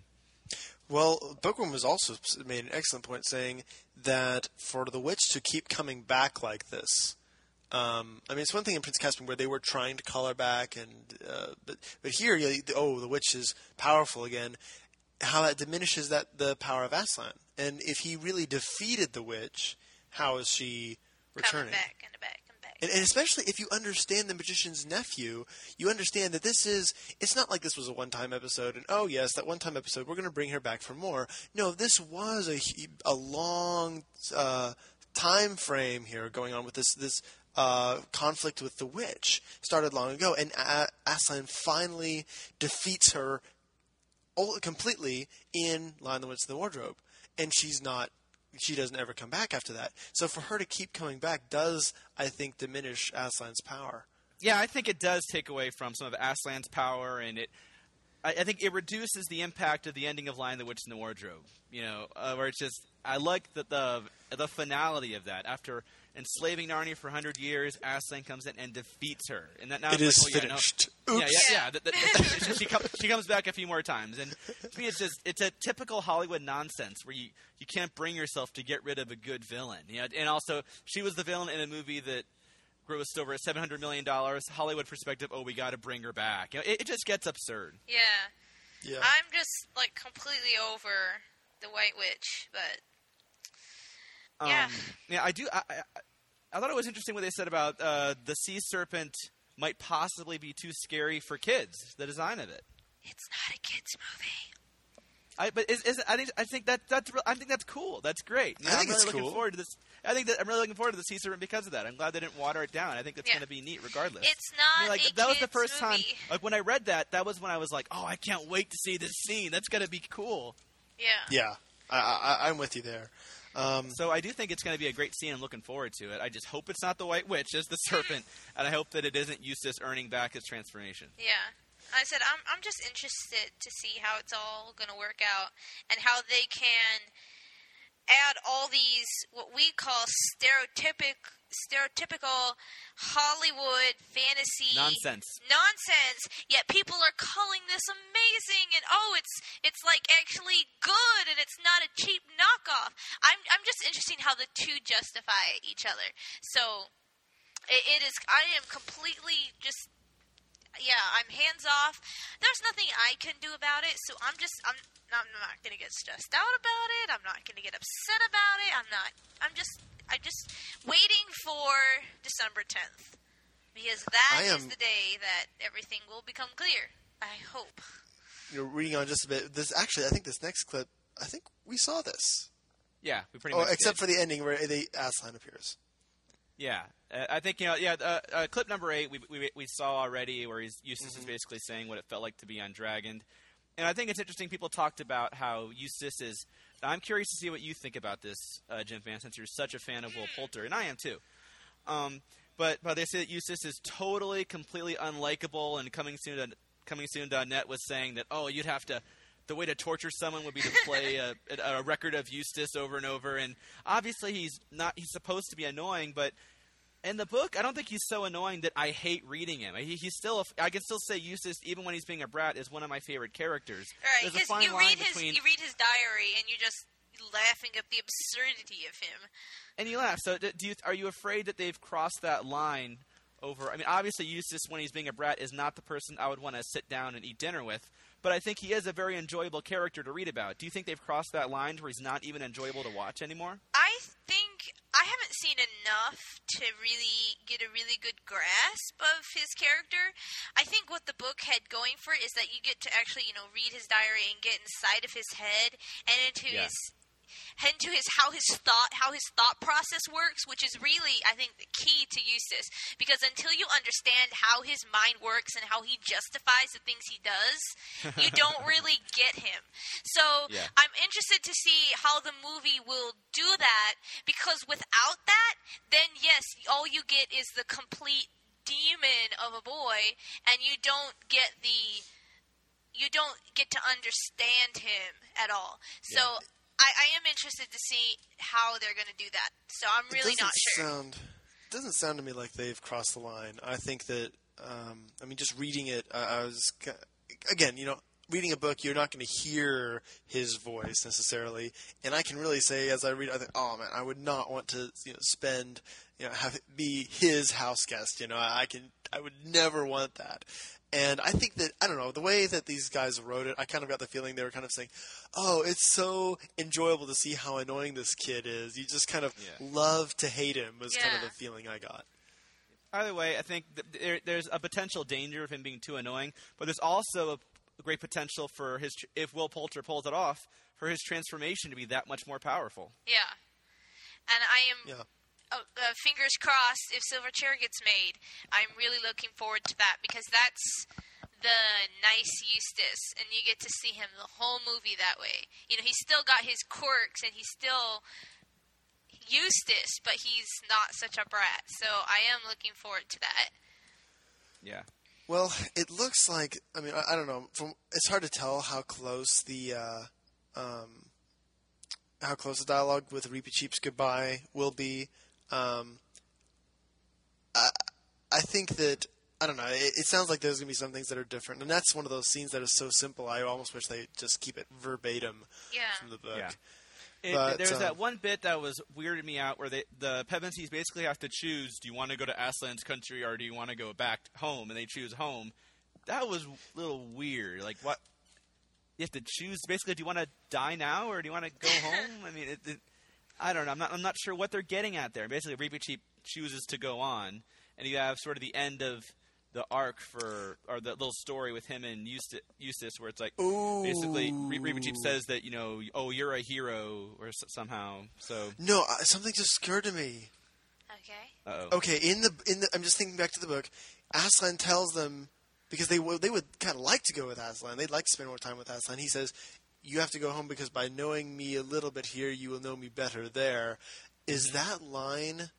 Speaker 1: Well, Bookworm was also made an excellent point saying that for the witch to keep coming back like this, um, I mean, it's one thing in Prince Caspian where they were trying to call her back, and uh, but but here, you know, oh, the witch is powerful again. How that diminishes that the power of Aslan, and if he really defeated the witch, how is she returning?
Speaker 3: Coming back and back and back.
Speaker 1: And, and especially if you understand the magician's nephew, you understand that this is, it's not like this was a one-time episode and, oh, yes, that one-time episode, we're going to bring her back for more. No, this was a, a long uh, time frame here going on with this, this uh, conflict with the witch. Started long ago, and A- Aslan finally defeats her all, completely in Lion, the Witch, and the Wardrobe. And she's not she doesn't ever come back after that. So for her to keep coming back does, I think, diminish Aslan's power.
Speaker 2: Yeah, I think it does take away from some of Aslan's power, and it. I, I think it reduces the impact of the ending of Lion, the Witch, and the Wardrobe. You know, uh, where it's just I like the, the the finality of that. After enslaving Narnia for a hundred years, Aslan comes in and defeats her, and that now
Speaker 1: It
Speaker 2: it's
Speaker 1: is
Speaker 2: like, oh, yeah,
Speaker 1: finished.
Speaker 2: No, yeah,
Speaker 1: Oops.
Speaker 2: yeah, yeah. The, the, the, she, comes, she comes back a few more times, and to me, it's just it's a typical Hollywood nonsense where you, you can't bring yourself to get rid of a good villain. You know, and also she was the villain in a movie that grossed over seven hundred million dollars. Hollywood perspective, oh, we got to bring her back. You know, it, it just gets absurd.
Speaker 3: Yeah.
Speaker 1: Yeah.
Speaker 3: I'm just, like, completely over the White Witch, but...
Speaker 2: Um,
Speaker 3: Yeah.
Speaker 2: yeah, I do. I, I, I thought it was interesting what they said about uh, the sea serpent might possibly be too scary for kids. The design of it.
Speaker 3: It's not a kids movie.
Speaker 2: I, but is, is, I think I think that that's I think that's cool. That's great. You know,
Speaker 1: I think
Speaker 2: I'm really
Speaker 1: it's
Speaker 2: looking
Speaker 1: cool.
Speaker 2: forward to this. I think that I'm really looking forward to the Caesar Run because of that. I'm glad they didn't water it down. I think that's
Speaker 3: Yeah.
Speaker 2: going to be neat regardless.
Speaker 3: It's not
Speaker 2: I mean, like,
Speaker 3: a
Speaker 2: that was the
Speaker 3: kids
Speaker 2: first time.
Speaker 3: movie.
Speaker 2: Like when I read that, that was when I was like, "Oh, I can't wait to see this scene. That's going to be cool."
Speaker 3: Yeah.
Speaker 1: Yeah, I, I, I'm with you there. Um,
Speaker 2: So I do think it's going to be a great scene. I'm looking forward to it. I just hope it's not the White Witch as the serpent, and I hope that it isn't Eustace earning back his transformation.
Speaker 3: Yeah. I said I'm I'm just interested to see how it's all going to work out and how they can add all these what we call stereotypic stereotypical Hollywood fantasy
Speaker 2: Nonsense.
Speaker 3: nonsense, yet people are calling this amazing and oh it's it's like actually good and it's not a cheap knockoff. I'm I'm just interested in how the two justify each other. So it, it is I am completely just yeah, I'm hands off. There's nothing I can do about it, so I'm just I'm I'm not going to get stressed out about it. I'm not going to get upset about it. I'm not I'm just I'm just waiting for December tenth because that
Speaker 1: I
Speaker 3: is
Speaker 1: am-
Speaker 3: the day that everything will become clear. I hope.
Speaker 1: you're reading on just a bit. This actually, I think this next clip, I think we saw this.
Speaker 2: Yeah, we pretty
Speaker 1: Oh,
Speaker 2: much
Speaker 1: except
Speaker 2: did.
Speaker 1: for the ending where the Aslan appears.
Speaker 2: Yeah, uh, I think you know. Yeah, uh, uh, clip number eight we we, we saw already, where he's, Eustace
Speaker 1: Mm-hmm.
Speaker 2: is basically saying what it felt like to be undragoned, and I think it's interesting. People talked about how Eustace is. I'm curious to see what you think about this, uh, Jim Fan, since you're such a fan of Will Poulter, and I am too. Um, but but they say that Eustace is totally, completely unlikable, and coming soon to coming soon dot net was saying that oh, you'd have to. The way to torture someone would be to play a, a record of Eustace over and over, and obviously he's not. He's supposed to be annoying, but in the book, I don't think he's so annoying that I hate reading him. He, he's still. A, I can still say Eustace, even when he's being a brat, is one of my favorite characters.
Speaker 3: Right,
Speaker 2: There's a
Speaker 3: because
Speaker 2: fine
Speaker 3: you
Speaker 2: line
Speaker 3: read his
Speaker 2: between,
Speaker 3: you read his diary and you're just laughing at the absurdity of him.
Speaker 2: and you laugh. So, do you, are you afraid that they've crossed that line over? I mean, obviously, Eustace, when he's being a brat, is not the person I would want to sit down and eat dinner with. But I think he is a very enjoyable character to read about. Do you think they've crossed that line where he's not even enjoyable to watch anymore?
Speaker 3: I think I haven't seen enough to really get a really good grasp of his character. I think what the book had going for it is that you get to actually, you know, read his diary and get inside of his head and into
Speaker 2: Yeah.
Speaker 3: his into his how his thought how his thought process works, which is really I think the key to Eustace. Because until you understand how his mind works and how he justifies the things he does, you don't really get him. So
Speaker 2: Yeah.
Speaker 3: I'm interested to see how the movie will do that, because without that, then yes, all you get is the complete demon of a boy, and you don't get the you don't get to understand him at all. So
Speaker 2: Yeah.
Speaker 3: I, I am interested to see how they're going to do that. So I'm really
Speaker 1: it doesn't
Speaker 3: not sure.
Speaker 1: Sound, it doesn't sound to me like they've crossed the line. I think that, um, I mean, just reading it, I, I was, ki- again, you know, reading a book, you're not going to hear his voice necessarily. And I can really say, as I read, I think, oh man, I would not want to, you know, spend, you know, have it be his house guest. You know, I, I can, I would never want that. And I think that, I don't know, the way that these guys wrote it, I kind of got the feeling they were kind of saying, oh, it's so enjoyable to see how annoying this kid is. You just kind of
Speaker 2: Yeah.
Speaker 1: love to hate him was kind of
Speaker 3: Yeah.
Speaker 1: the feeling I got.
Speaker 2: Either way, I think th- there, there's a potential danger of him being too annoying, but there's also a, a great potential for his, tr- if Will Poulter pulls it off, for his transformation to be that much more powerful.
Speaker 3: Yeah. And I am
Speaker 1: Yeah.
Speaker 3: uh, uh, fingers crossed if Silverchair gets made. I'm really looking forward to that, because that's the nice Eustace, and you get to see him the whole movie that way. You know, he's still got his quirks, and he's still Eustace, but he's not such a brat. So I am looking forward to that.
Speaker 2: Yeah.
Speaker 1: Well, it looks like, I mean, I, I don't know. From, it's hard to tell how close the, uh, um, how close the dialogue with Reapy Cheap's goodbye will be. Um, I, I think that, I don't know, it, it sounds like there's going to be some things that are different. And that's one of those scenes that is so simple, I almost wish they just keep it verbatim
Speaker 3: Yeah.
Speaker 1: from the book.
Speaker 2: Yeah. It,
Speaker 1: But,
Speaker 2: there's
Speaker 1: um,
Speaker 2: that one bit that was weirded me out where they, the Pevensies basically have to choose, do you want to go to Aslan's country or do you want to go back home? And they choose home. That was a little weird. Like, what? You have to choose. Basically, do you want to die now or do you want to go home? I mean, it, it, I don't know. I'm not, I'm not sure what they're getting at there. Basically, Reapy Cheap chooses to go on. And you have sort of the end of the arc for or the little story with him and Eustace, Eustace where it's like
Speaker 1: Ooh.
Speaker 2: basically Reaper Chief says that you know oh you're a hero or s- somehow so
Speaker 1: No, uh, something just occurred to me.
Speaker 3: Okay.
Speaker 2: uh-oh.
Speaker 1: Okay, in the in the, I'm just thinking back to the book. Aslan tells them because they would they would kind of like to go with Aslan. They'd like to spend more time with Aslan. He says, "You have to go home because by knowing me a little bit here, you will know me better there." Is that line?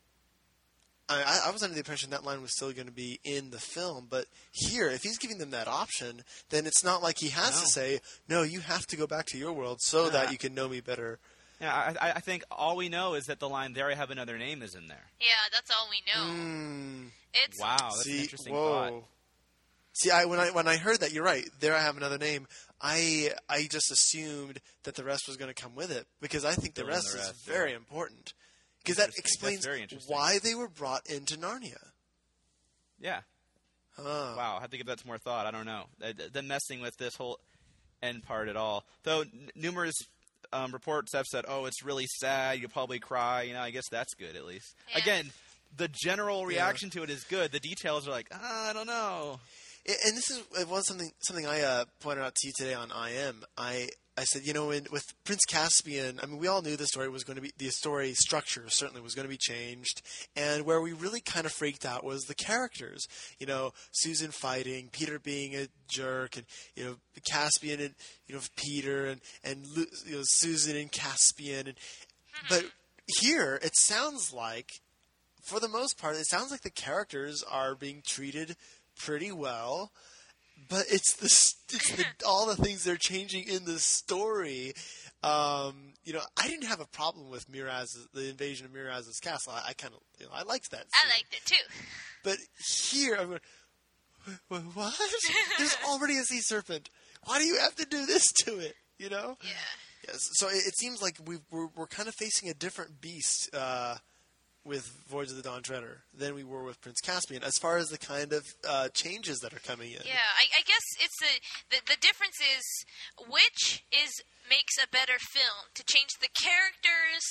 Speaker 1: I, I was under the impression that line was still going to be in the film, but here, if he's giving them that option, then it's not like he has
Speaker 2: No.
Speaker 1: to say, "No, you have to go back to your world so
Speaker 2: No,
Speaker 1: that
Speaker 2: I-
Speaker 1: you can know me better."
Speaker 2: Yeah, I, I think all we know is that the line "There I have another name" is in there.
Speaker 3: Yeah, that's all we know.
Speaker 1: Mm,
Speaker 3: It's
Speaker 2: Wow, that's
Speaker 1: see,
Speaker 2: an interesting
Speaker 1: whoa.
Speaker 2: thought.
Speaker 1: See, I when I when I heard that, you're right. There, I have another name. I I just assumed that the rest was going to come with it because I think the
Speaker 2: Fill in
Speaker 1: rest,
Speaker 2: the
Speaker 1: is
Speaker 2: rest,
Speaker 1: very
Speaker 2: yeah.
Speaker 1: important because that
Speaker 2: Interesting. That's
Speaker 1: explains
Speaker 2: very interesting.
Speaker 1: why they were brought into Narnia.
Speaker 2: Yeah.
Speaker 1: Huh.
Speaker 2: Wow, I have to give that some more thought. I don't know. Uh, th- Them messing with this whole end part at all. Though n- numerous um, reports have said, "Oh, it's really sad. You'll probably cry." You know, I guess that's good at least.
Speaker 3: Yeah.
Speaker 2: Again, the general reaction to it is good. The details are like, ah, I don't know.
Speaker 1: I- And this is it was something something I uh, pointed out to you today on I M. I I said, you know, in, with Prince Caspian, I mean, we all knew the story was going to be the story structure certainly was going to be changed, and where we really kind of freaked out was the characters. You know, Susan fighting, Peter being a jerk, and you know, Caspian and you know Peter and and Lu- you know Susan and Caspian, and but here it sounds like, for the most part, it sounds like the characters are being treated pretty well, but it's the it's the all the things they're changing in the story. Um, you know, I didn't have a problem with Miraz, the invasion of Miraz's castle. I, I kind of, you know, I liked that.
Speaker 3: I
Speaker 1: Scene.
Speaker 3: liked it too.
Speaker 1: But here, I'm going, "Wh- wh- what? There's already a sea serpent. Why do you have to do this to it? You know?
Speaker 3: Yeah.
Speaker 1: Yes. So it, it seems like we've, we're we're kind of facing a different beast uh, with Voyage of the Dawn Treader than we were with Prince Caspian, as far as the kind of uh, changes that are coming in.
Speaker 3: Yeah, I, I guess it's the, the the difference is which is makes a better film, to change the characters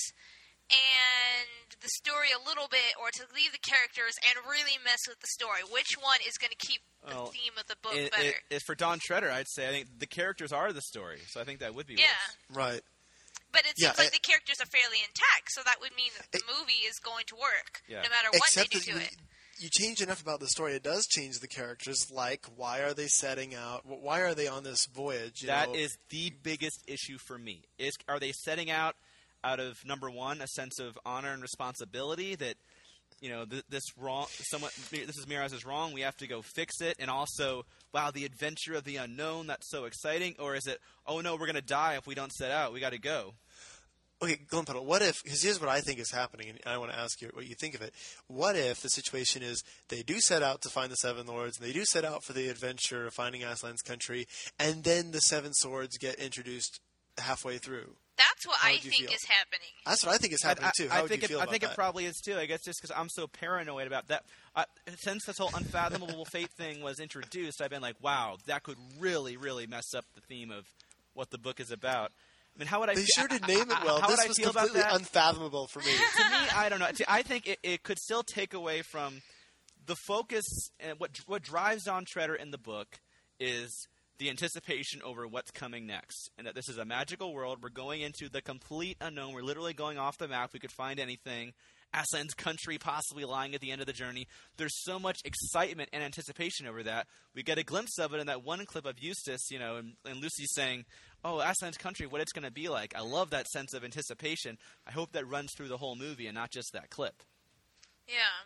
Speaker 3: and the story a little bit, or to leave the characters and really mess with the story. Which one is going to keep the
Speaker 2: Well,
Speaker 3: theme of the book
Speaker 2: It,
Speaker 3: better?
Speaker 2: it, it, for Don Treader, I'd say I think the characters are the story, so I think that would be
Speaker 3: yeah,
Speaker 2: worse.
Speaker 1: Right.
Speaker 3: but it
Speaker 1: Yeah,
Speaker 3: seems like
Speaker 1: I-
Speaker 3: the characters are fairly intact, so that would mean that the movie is going to work
Speaker 2: Yeah.
Speaker 3: no matter what
Speaker 1: Except
Speaker 3: they do
Speaker 1: that
Speaker 3: to
Speaker 1: you,
Speaker 3: it.
Speaker 1: you change enough about the story, it does change the characters. Like, why are they setting out? wh- Why are they on this voyage? You
Speaker 2: That
Speaker 1: know?
Speaker 2: is the biggest issue for me. Is are they setting out out of number one a sense of honor and responsibility that you know th- this wrong somewhat this is Miraz is wrong, we have to go fix it, and also wow, the adventure of the unknown, that's so exciting, or is it oh no, we're gonna die if we don't set out, we got to go.
Speaker 1: Okay, Glenn Puddle, what if, because here's what I think is happening, and I want to ask you what you think of it. What if the situation is they do set out to find the Seven Lords, and they do set out for the adventure of finding Aslan's country, and then the Seven Swords get introduced halfway through?
Speaker 3: That's what
Speaker 1: How
Speaker 3: I
Speaker 1: would you
Speaker 3: think
Speaker 1: feel?
Speaker 3: is happening.
Speaker 1: That's what I think is happening,
Speaker 2: I,
Speaker 1: too.
Speaker 2: I
Speaker 1: How would
Speaker 2: think
Speaker 1: you
Speaker 2: it,
Speaker 1: feel
Speaker 2: I
Speaker 1: about
Speaker 2: think
Speaker 1: that?
Speaker 2: it probably is too. I guess just because I'm so paranoid about that. I, since this whole unfathomable fate thing was introduced, I've been like, wow, that could really, really mess up the theme of what the book is about. I mean, how would I?
Speaker 1: They
Speaker 2: fe-
Speaker 1: sure did name it well.
Speaker 2: How would
Speaker 1: This
Speaker 2: I
Speaker 1: was
Speaker 2: feel about
Speaker 1: completely
Speaker 2: that?
Speaker 1: unfathomable for me.
Speaker 2: To me, I don't know. To- I think it, it could still take away from the focus, and what what drives Don Treader in the book is the anticipation over what's coming next, and that this is a magical world. We're going into the complete unknown. We're literally going off the map. We could find anything. Aslan's country possibly lying at the end of the journey. There's so much excitement and anticipation over that. We get a glimpse of it in that one clip of Eustace, you know, and, and Lucy saying, oh, Aslan's country, what it's going to be like. I love that sense of anticipation. I hope that runs through the whole movie and not just that clip.
Speaker 3: Yeah.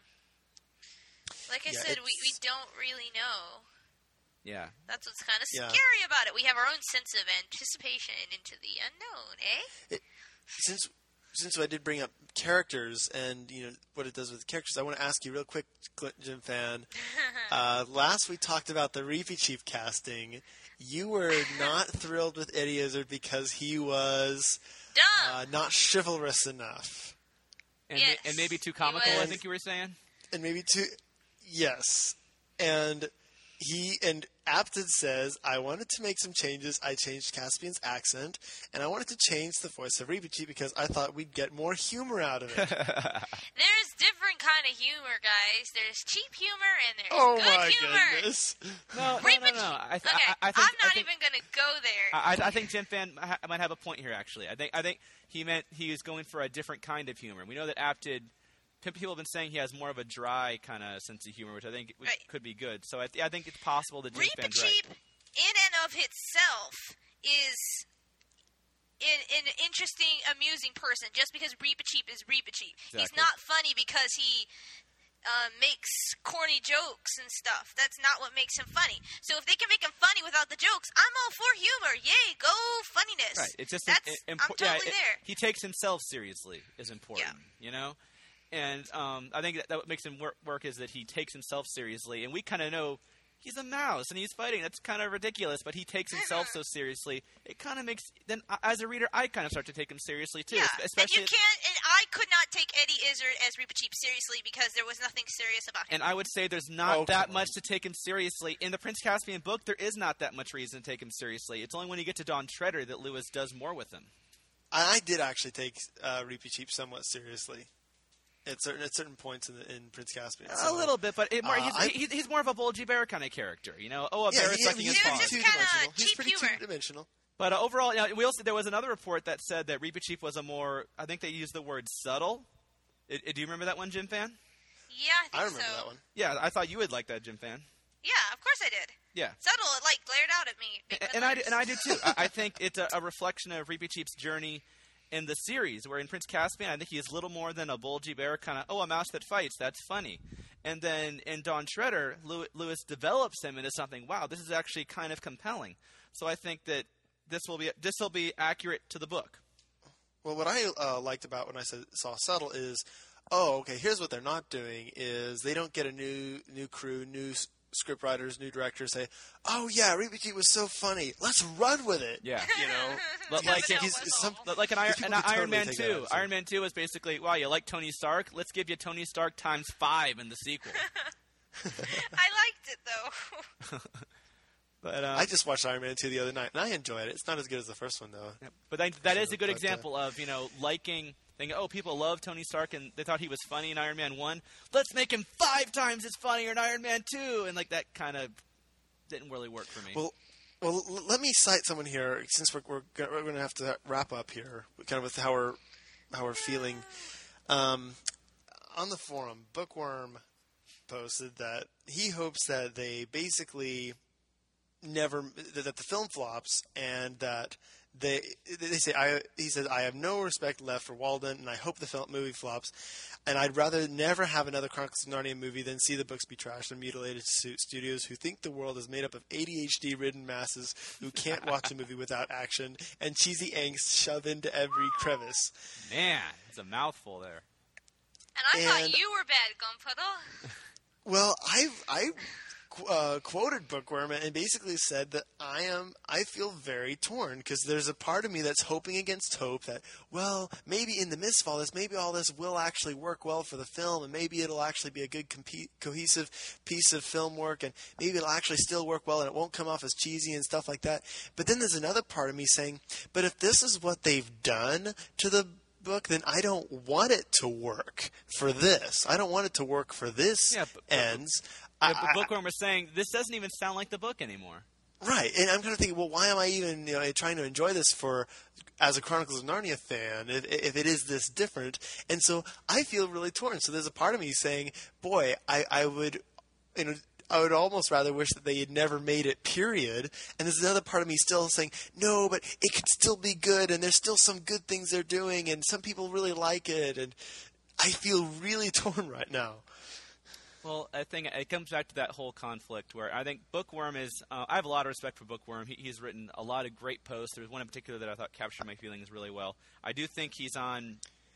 Speaker 3: Like I
Speaker 1: Yeah,
Speaker 3: said, we, we
Speaker 1: it's-
Speaker 3: don't really know.
Speaker 2: Yeah.
Speaker 3: That's what's kind of
Speaker 1: Yeah.
Speaker 3: scary about it. We have our own sense of anticipation into the unknown, eh?
Speaker 1: Since since I did bring up characters and you know what it does with characters, I want to ask you real quick, Clint Jim fan. Uh, last we talked about the Reapy Chief casting. You were not thrilled with Eddie Izzard because he was
Speaker 3: Dumb!
Speaker 1: uh, not chivalrous enough,
Speaker 2: And,
Speaker 3: Yes,
Speaker 2: ma- and maybe too
Speaker 3: he
Speaker 2: comical, I
Speaker 3: was.
Speaker 2: think you were saying?
Speaker 1: and maybe too. Yes, and he and Apted says, I wanted to make some changes. I changed Caspian's accent, and I wanted to change the voice of Reepicheep because I thought we'd get more humor out of it.
Speaker 3: There's different kind of humor, guys. There's cheap humor and there's
Speaker 1: Oh
Speaker 3: good
Speaker 1: my
Speaker 3: humor.
Speaker 1: goodness.
Speaker 2: No, no, no,
Speaker 3: Reepicheep-
Speaker 2: no. I, th-
Speaker 3: okay,
Speaker 2: I, I think,
Speaker 3: I'm not
Speaker 2: I think,
Speaker 3: even going to go there.
Speaker 2: I, I think Jim Fan ha- might have a point here. Actually, I think I think he meant he was going for a different kind of humor. We know that Apted. People have been saying he has more of a dry kind of sense of humor, which I think which
Speaker 3: Right.
Speaker 2: could be good. So I, th- I think it's possible that Jim Fan's right.
Speaker 3: Reepicheep, in and of itself, is an, an interesting, amusing person. Just because Reepicheep is Reepicheep, he's
Speaker 2: Exactly.
Speaker 3: not funny because he uh, makes corny jokes and stuff. That's not what makes him funny. So if they can make him funny without the jokes, I'm all for humor. Yay, go funniness.
Speaker 2: Right. It's just
Speaker 3: That's
Speaker 2: im-
Speaker 3: I'm
Speaker 2: impo-
Speaker 3: totally
Speaker 2: yeah, it-
Speaker 3: there.
Speaker 2: he takes himself seriously is important.
Speaker 3: Yeah.
Speaker 2: You know, and um, I think that, that what makes him work, work is that he takes himself seriously, and we kind of know he's a mouse and he's fighting. That's kind of ridiculous, but he takes himself so seriously. It kind of makes then uh, as a reader, I kind of start to take him seriously too.
Speaker 3: Yeah,
Speaker 2: es- especially
Speaker 3: and you can't. And I could not take Eddie Izzard as Reepicheep seriously because there was nothing serious about him.
Speaker 2: And I would say there's not
Speaker 1: Oh,
Speaker 2: that
Speaker 1: come
Speaker 2: much to take him seriously. In the Prince Caspian book, there is not that much reason to take him seriously. It's only when you get to Don Treader that Lewis does more with him.
Speaker 1: I, I did actually take uh, Reepicheep somewhat seriously at certain at certain points in, the, in Prince Caspian.
Speaker 2: A
Speaker 1: So,
Speaker 2: little bit, but it more,
Speaker 1: Uh,
Speaker 2: he's,
Speaker 1: I-
Speaker 2: he, he's more of a Bulgy Bear kind of character. You know, oh, a
Speaker 1: yeah,
Speaker 2: bear
Speaker 1: he,
Speaker 2: is sucking
Speaker 1: he's
Speaker 2: his
Speaker 3: They're
Speaker 2: paw.
Speaker 3: just
Speaker 1: pretty
Speaker 3: kinda
Speaker 1: two-dimensional. He's
Speaker 3: cheap
Speaker 1: pretty
Speaker 3: humor.
Speaker 1: two-dimensional.
Speaker 2: But uh, overall, you know, we also there was another report that said that Reepicheep was a more. I think they used the word subtle. It, it- do you remember that one, Jim Fan?
Speaker 3: Yeah, I think
Speaker 1: I remember
Speaker 3: so.
Speaker 1: that one.
Speaker 2: Yeah, I thought you would like that, Jim Fan.
Speaker 3: Yeah, of course I did.
Speaker 2: Yeah.
Speaker 3: Subtle, it like glared out at me. Big
Speaker 2: And I,
Speaker 3: letters.
Speaker 2: and I did too. I, I think it's a, a reflection of Reepicheep's journey in the series, where in Prince Caspian, I think he is little more than a bulgy bear, kind of, oh, a mouse that fights, that's funny. And then in Don Treader, Lew- Lewis develops him into something, wow, this is actually kind of compelling. So I think that this will be this will be accurate to the book.
Speaker 1: Well, what I uh, liked about when I said saw subtle is, oh, okay. Here's what they're not doing: is they don't get a new new crew, new s- script writers, new directors say, oh yeah, Reepicheep was so funny. Let's run with it.
Speaker 2: Yeah.
Speaker 1: You know,
Speaker 2: But
Speaker 3: Yeah,
Speaker 2: like,
Speaker 3: but no,
Speaker 1: he's,
Speaker 3: whistle.
Speaker 1: some,
Speaker 2: But like an, Iron,
Speaker 1: people
Speaker 2: an
Speaker 1: could
Speaker 2: Iron
Speaker 1: totally
Speaker 2: Man
Speaker 1: take that
Speaker 2: two.
Speaker 1: episode.
Speaker 2: Iron Man two is basically, wow, you like Tony Stark? Let's give you Tony Stark times five in the sequel.
Speaker 3: I liked it though.
Speaker 2: But uh,
Speaker 1: I just watched Iron Man two the other night, and I enjoyed it. It's not as good as the first one, though.
Speaker 2: yeah, but that, that is a good
Speaker 1: But, uh,
Speaker 2: example of, you know, liking, thinking, oh, people love Tony Stark and they thought he was funny in Iron Man one. Let's make him five times as funnier in Iron Man two. And like that kind of didn't really work for me.
Speaker 1: Well, well, l- let me cite someone here, since we're we're, go- we're going to have to wrap up here, kind of with how we're how we're feeling. Um, on the forum, Bookworm posted that he hopes that they basically never that the film flops, and that they they say I he said I have no respect left for Walden, and I hope the film movie flops, and I'd rather never have another Chronicles of Narnia movie than see the books be trashed and mutilated to studios who think the world is made up of A D H D ridden masses who can't watch a movie without action and cheesy angst shoved into every crevice.
Speaker 2: Man, it's a mouthful there.
Speaker 3: And I
Speaker 1: And-
Speaker 3: thought you were bad, Gunpuddle.
Speaker 1: Well, I've I uh, quoted Bookworm and basically said that I am I feel very torn because there's a part of me that's hoping against hope that, well, maybe in the midst of all this, maybe all this will actually work well for the film, and maybe it'll actually be a good compe- cohesive piece of film work, and maybe it'll actually still work well and it won't come off as cheesy and stuff like that. But then there's another part of me saying, but if this is what they've done to the book, then I don't want it to work for this. I don't want it to work for this
Speaker 2: Yeah, but- but-
Speaker 1: ends.
Speaker 2: Yeah,
Speaker 1: I-
Speaker 2: but
Speaker 1: I-
Speaker 2: Bookworm was saying, this doesn't even sound like the book anymore.
Speaker 1: Right, and I'm kind of thinking, well, why am I even you know trying to enjoy this for as a Chronicles of Narnia fan if, if it is this different? And so I feel really torn. So there's a part of me saying, boy, I, I would, you know. I would almost rather wish that they had never made it, period. And there's another part of me still saying, no, but it could still be good, and there's still some good things they're doing, and some people really like it. And I feel really torn right now.
Speaker 2: Well, I think it comes back to that whole conflict where I think Bookworm is. Uh, I have a lot of respect for Bookworm. He, he's written a lot of great posts. There was one in particular that I thought captured my feelings really well. I do think he's on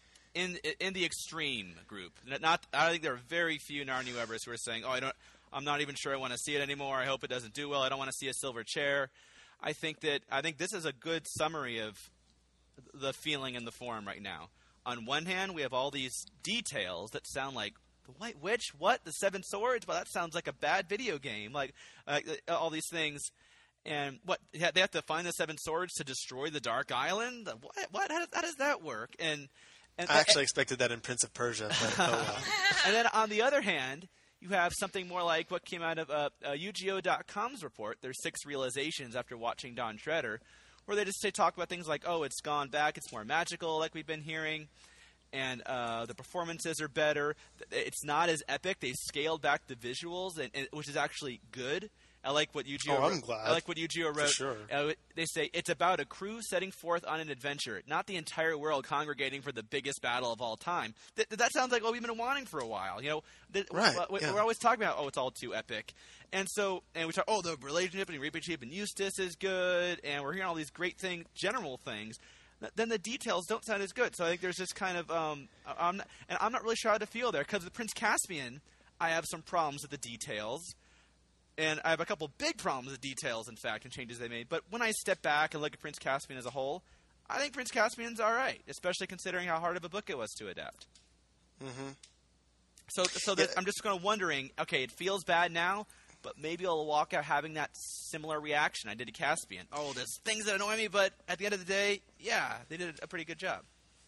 Speaker 2: in in the extreme group. Not, not I think there are very few Narnia Webbers who are saying, "Oh, I don't. I'm not even sure I want to see it anymore. I hope it doesn't do well. I don't want to see a silver chair." I think that I think this is a good summary of the feeling in the forum right now. On one hand, we have all these details that sound like the White Witch? What? The Seven Swords? Well, that sounds like a bad video game. Like uh, all these things. And what they have to find the Seven Swords to destroy the Dark Island? What? What? How does, how does that work? And, and
Speaker 1: I actually and, expected that in Prince of Persia. But, oh well.
Speaker 2: And then on the other hand, you have something more like what came out of uh, uh, U G O dot com's report. There's six realizations after watching Dawn Treader, where they just say, talk about things like, oh, it's gone back, it's more magical, like we've been hearing, and uh, the performances are better. It's not as epic. They scaled back the visuals, and, and which is actually good. I like what U G O
Speaker 1: oh,
Speaker 2: wrote.
Speaker 1: I'm glad.
Speaker 2: I like what U G O wrote.
Speaker 1: For sure.
Speaker 2: Uh, they say it's about a crew setting forth on an adventure, not the entire world congregating for the biggest battle of all time. Th- that sounds like what we've been wanting for a while. You know, th-
Speaker 1: right,
Speaker 2: we,
Speaker 1: yeah.
Speaker 2: we're always talking about, oh, it's all too epic. And so, and we talk, oh, the relationship between Reaper Chief and Eustace is good, and we're hearing all these great things, general things. Then the details don't sound as good. So I think there's this kind of, um, I'm not, and I'm not really sure how to feel there, because with Prince Caspian, I have some problems with the details. And I have a couple big problems with details, in fact, and changes they made. But when I step back and look at Prince Caspian as a whole, I think Prince Caspian's all right, especially considering how hard of a book it was to adapt.
Speaker 1: Mm-hmm.
Speaker 2: So, so
Speaker 1: yeah.
Speaker 2: I'm just kind of wondering, okay, it feels bad now, but maybe I'll walk out having that similar reaction I did to Caspian. Oh, there's things that annoy me, but at the end of the day, yeah, they did a pretty good job.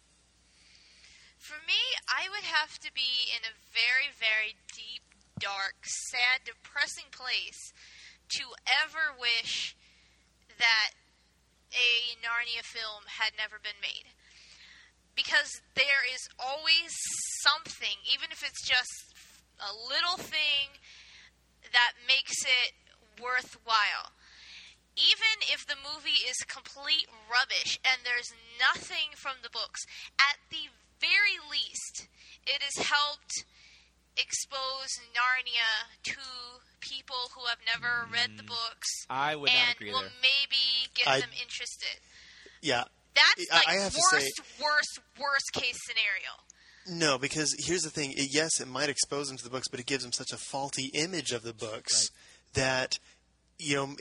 Speaker 3: For me, I would have to be in a very, very deep, dark, sad, depressing place to ever wish that a Narnia film had never been made. Because there is always something, even if it's just a little thing, that makes it worthwhile. Even if the movie is complete rubbish and there's nothing from the books, at the very least, it has helped expose Narnia to people who have never read the books.
Speaker 2: I would
Speaker 3: and
Speaker 2: not agree
Speaker 3: will
Speaker 2: there.
Speaker 3: maybe get
Speaker 1: I,
Speaker 3: them interested.
Speaker 1: Yeah.
Speaker 3: That's like
Speaker 1: I, I have
Speaker 3: worst,
Speaker 1: to say,
Speaker 3: worst, worst case scenario.
Speaker 1: No, because here's the thing. It, yes, it might expose them to the books, but it gives them such a faulty image of the books right. that, you know,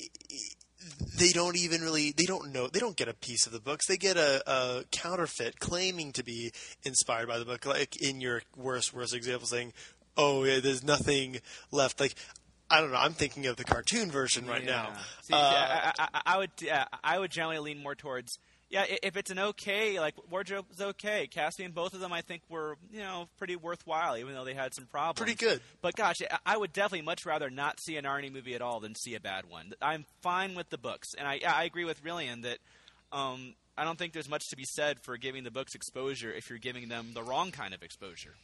Speaker 1: they don't even really, they don't know, they don't get a piece of the books. They get a, a counterfeit claiming to be inspired by the book, like in your worst, worst example saying, oh, yeah, there's nothing left. Like, I don't know. I'm thinking of the cartoon version right
Speaker 2: yeah.
Speaker 1: now.
Speaker 2: See,
Speaker 1: uh,
Speaker 2: I, I, I would, uh, I would generally lean more towards, yeah, if it's an okay, like Wardrobe's okay. Caspian, both of them, I think were, you know, pretty worthwhile, even though they had some problems.
Speaker 1: Pretty good.
Speaker 2: But gosh, I would definitely much rather not see an Narnia movie at all than see a bad one. I'm fine with the books, and I, I agree with Rillian that um, I don't think there's much to be said for giving the books exposure if you're giving them the wrong kind of exposure.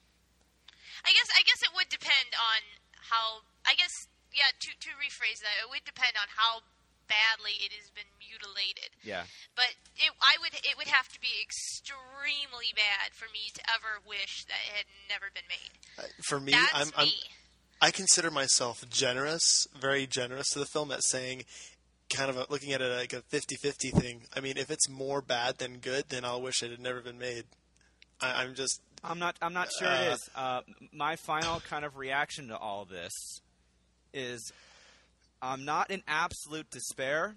Speaker 3: I guess I guess it would depend on how. I guess yeah. To to rephrase that, it would depend on how badly it has been mutilated.
Speaker 2: Yeah.
Speaker 3: But it, I would it would have to be extremely bad for me to ever wish that it had never been made.
Speaker 1: Uh, for me,
Speaker 3: That's
Speaker 1: I'm, I'm
Speaker 3: me.
Speaker 1: I consider myself generous, very generous to the film at saying, kind of a, looking at it like a fifty-fifty thing. I mean, if it's more bad than good, then I'll wish it had never been made. I, I'm just.
Speaker 2: I'm not. I'm not sure
Speaker 1: uh,
Speaker 2: it is. Uh, my final kind of reaction to all this is, I'm not in absolute despair.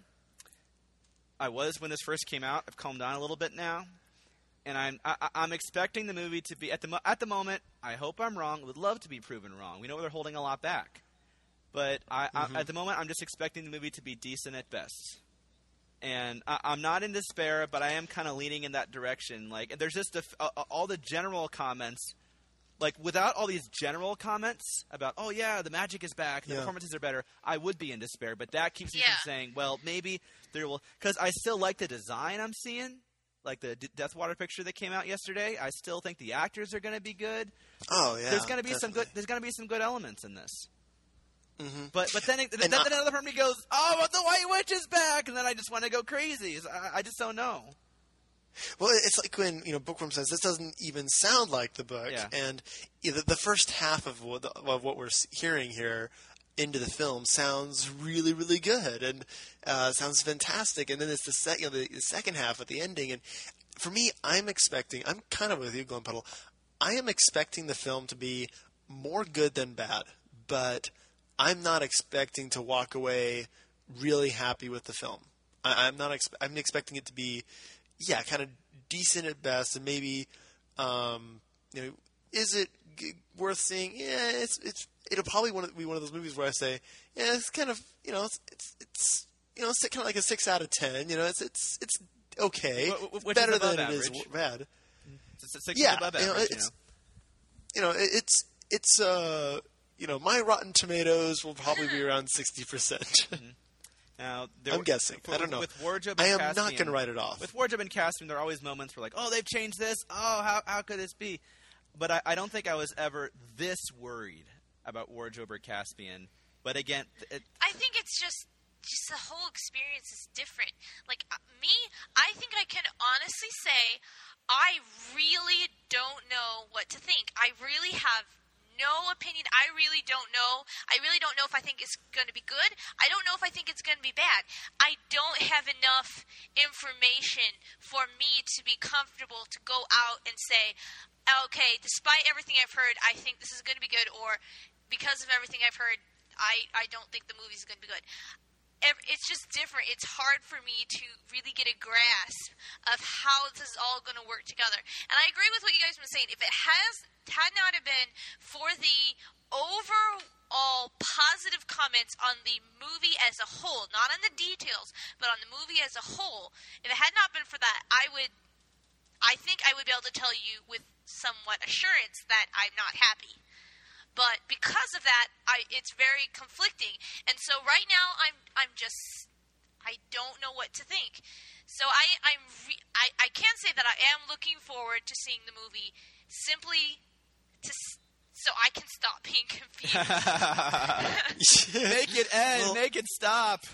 Speaker 2: I was when this first came out. I've calmed down a little bit now, and I'm. I, I'm expecting the movie to be at the mo- at the moment. I hope I'm wrong. Would love to be proven wrong. We know they're holding a lot back, but I, mm-hmm. I, at the moment, I'm just expecting the movie to be decent at best. And I, I'm not in despair, but I am kind of leaning in that direction. Like, there's just a, a, all the general comments, like without all these general comments about, oh yeah, the magic is back, the
Speaker 1: yeah.
Speaker 2: performances are better, I would be in despair. But that keeps me
Speaker 3: yeah.
Speaker 2: from saying, well, maybe there will, because I still like the design I'm seeing, like the D- Deathwater picture that came out yesterday. I still think the actors are going to be good.
Speaker 1: Oh yeah,
Speaker 2: there's going to be
Speaker 1: definitely.
Speaker 2: some good. There's going to be some good elements in this.
Speaker 1: Mm-hmm.
Speaker 2: But but then, it, then, then another part of me goes, oh, but the White Witch is back, and then I just want to go crazy. So I, I just don't know.
Speaker 1: Well, it's like when, you know, Bookworm says this doesn't even sound like the book,
Speaker 2: yeah.
Speaker 1: and you know, the, the first half of what, the, of what we're hearing here into the film sounds really, really good, and uh, sounds fantastic. And then it's the, sec- you know, the, the second half at the ending, and for me, I'm expecting, I'm kind of with you, Glenn Puddle, I am expecting the film to be more good than bad, but I'm not expecting to walk away really happy with the film. I, I'm not. Expe- I'm expecting it to be, yeah, kind of decent at best, and maybe, um, you know, is it g- worth seeing? Yeah, it's it's it'll probably one of, be one of those movies where I say, yeah, it's kind of you know it's it's, it's you know it's kind of like a six out of ten. You know, it's it's it's okay.
Speaker 2: Wh- wh-
Speaker 1: It's
Speaker 2: which is
Speaker 1: better
Speaker 2: above
Speaker 1: than it is
Speaker 2: average.
Speaker 1: w- bad.
Speaker 2: It's a six
Speaker 1: Yeah,
Speaker 2: above
Speaker 1: you know,
Speaker 2: average,
Speaker 1: it's you know it- it's it's uh you know my Rotten Tomatoes will probably be around sixty percent.
Speaker 2: Now, there,
Speaker 1: I'm guessing.
Speaker 2: for-
Speaker 1: I don't know.
Speaker 2: With wardrobe
Speaker 1: I
Speaker 2: and
Speaker 1: am not
Speaker 2: Caspian-
Speaker 1: going to write it off.
Speaker 2: With wardrobe and casting, there are always moments where, like, oh, they've changed this. Oh, how how could this be? But I, I don't think I was ever this worried about wardrobe or Caspian. But again, it,
Speaker 3: I think it's just just the whole experience is different. Like uh, me, I think I can honestly say I really don't know what to think. I really have no opinion. I really don't know. I really don't know if I think it's going to be good. I don't know if I think it's going to be bad. I don't have enough information for me to be comfortable to go out and say, okay, despite everything I've heard, I think this is going to be good, or because of everything I've heard, I, I don't think the movie's going to be good. It's just different. It's hard for me to really get a grasp of how this is all going to work together. And I agree with what you guys have been saying. If it has had not have been for the overall positive comments on the movie as a whole, not on the details, but on the movie as a whole, if it had not been for that, I would, I think I would be able to tell you with somewhat assurance that I'm not happy. But because of that, I, it's very conflicting. And so right now, I'm I'm just, I don't know what to think. So I I'm re, I, I can say that I am looking forward to seeing the movie simply to so I can stop being confused.
Speaker 2: make it end.
Speaker 1: Well-
Speaker 2: make it stop.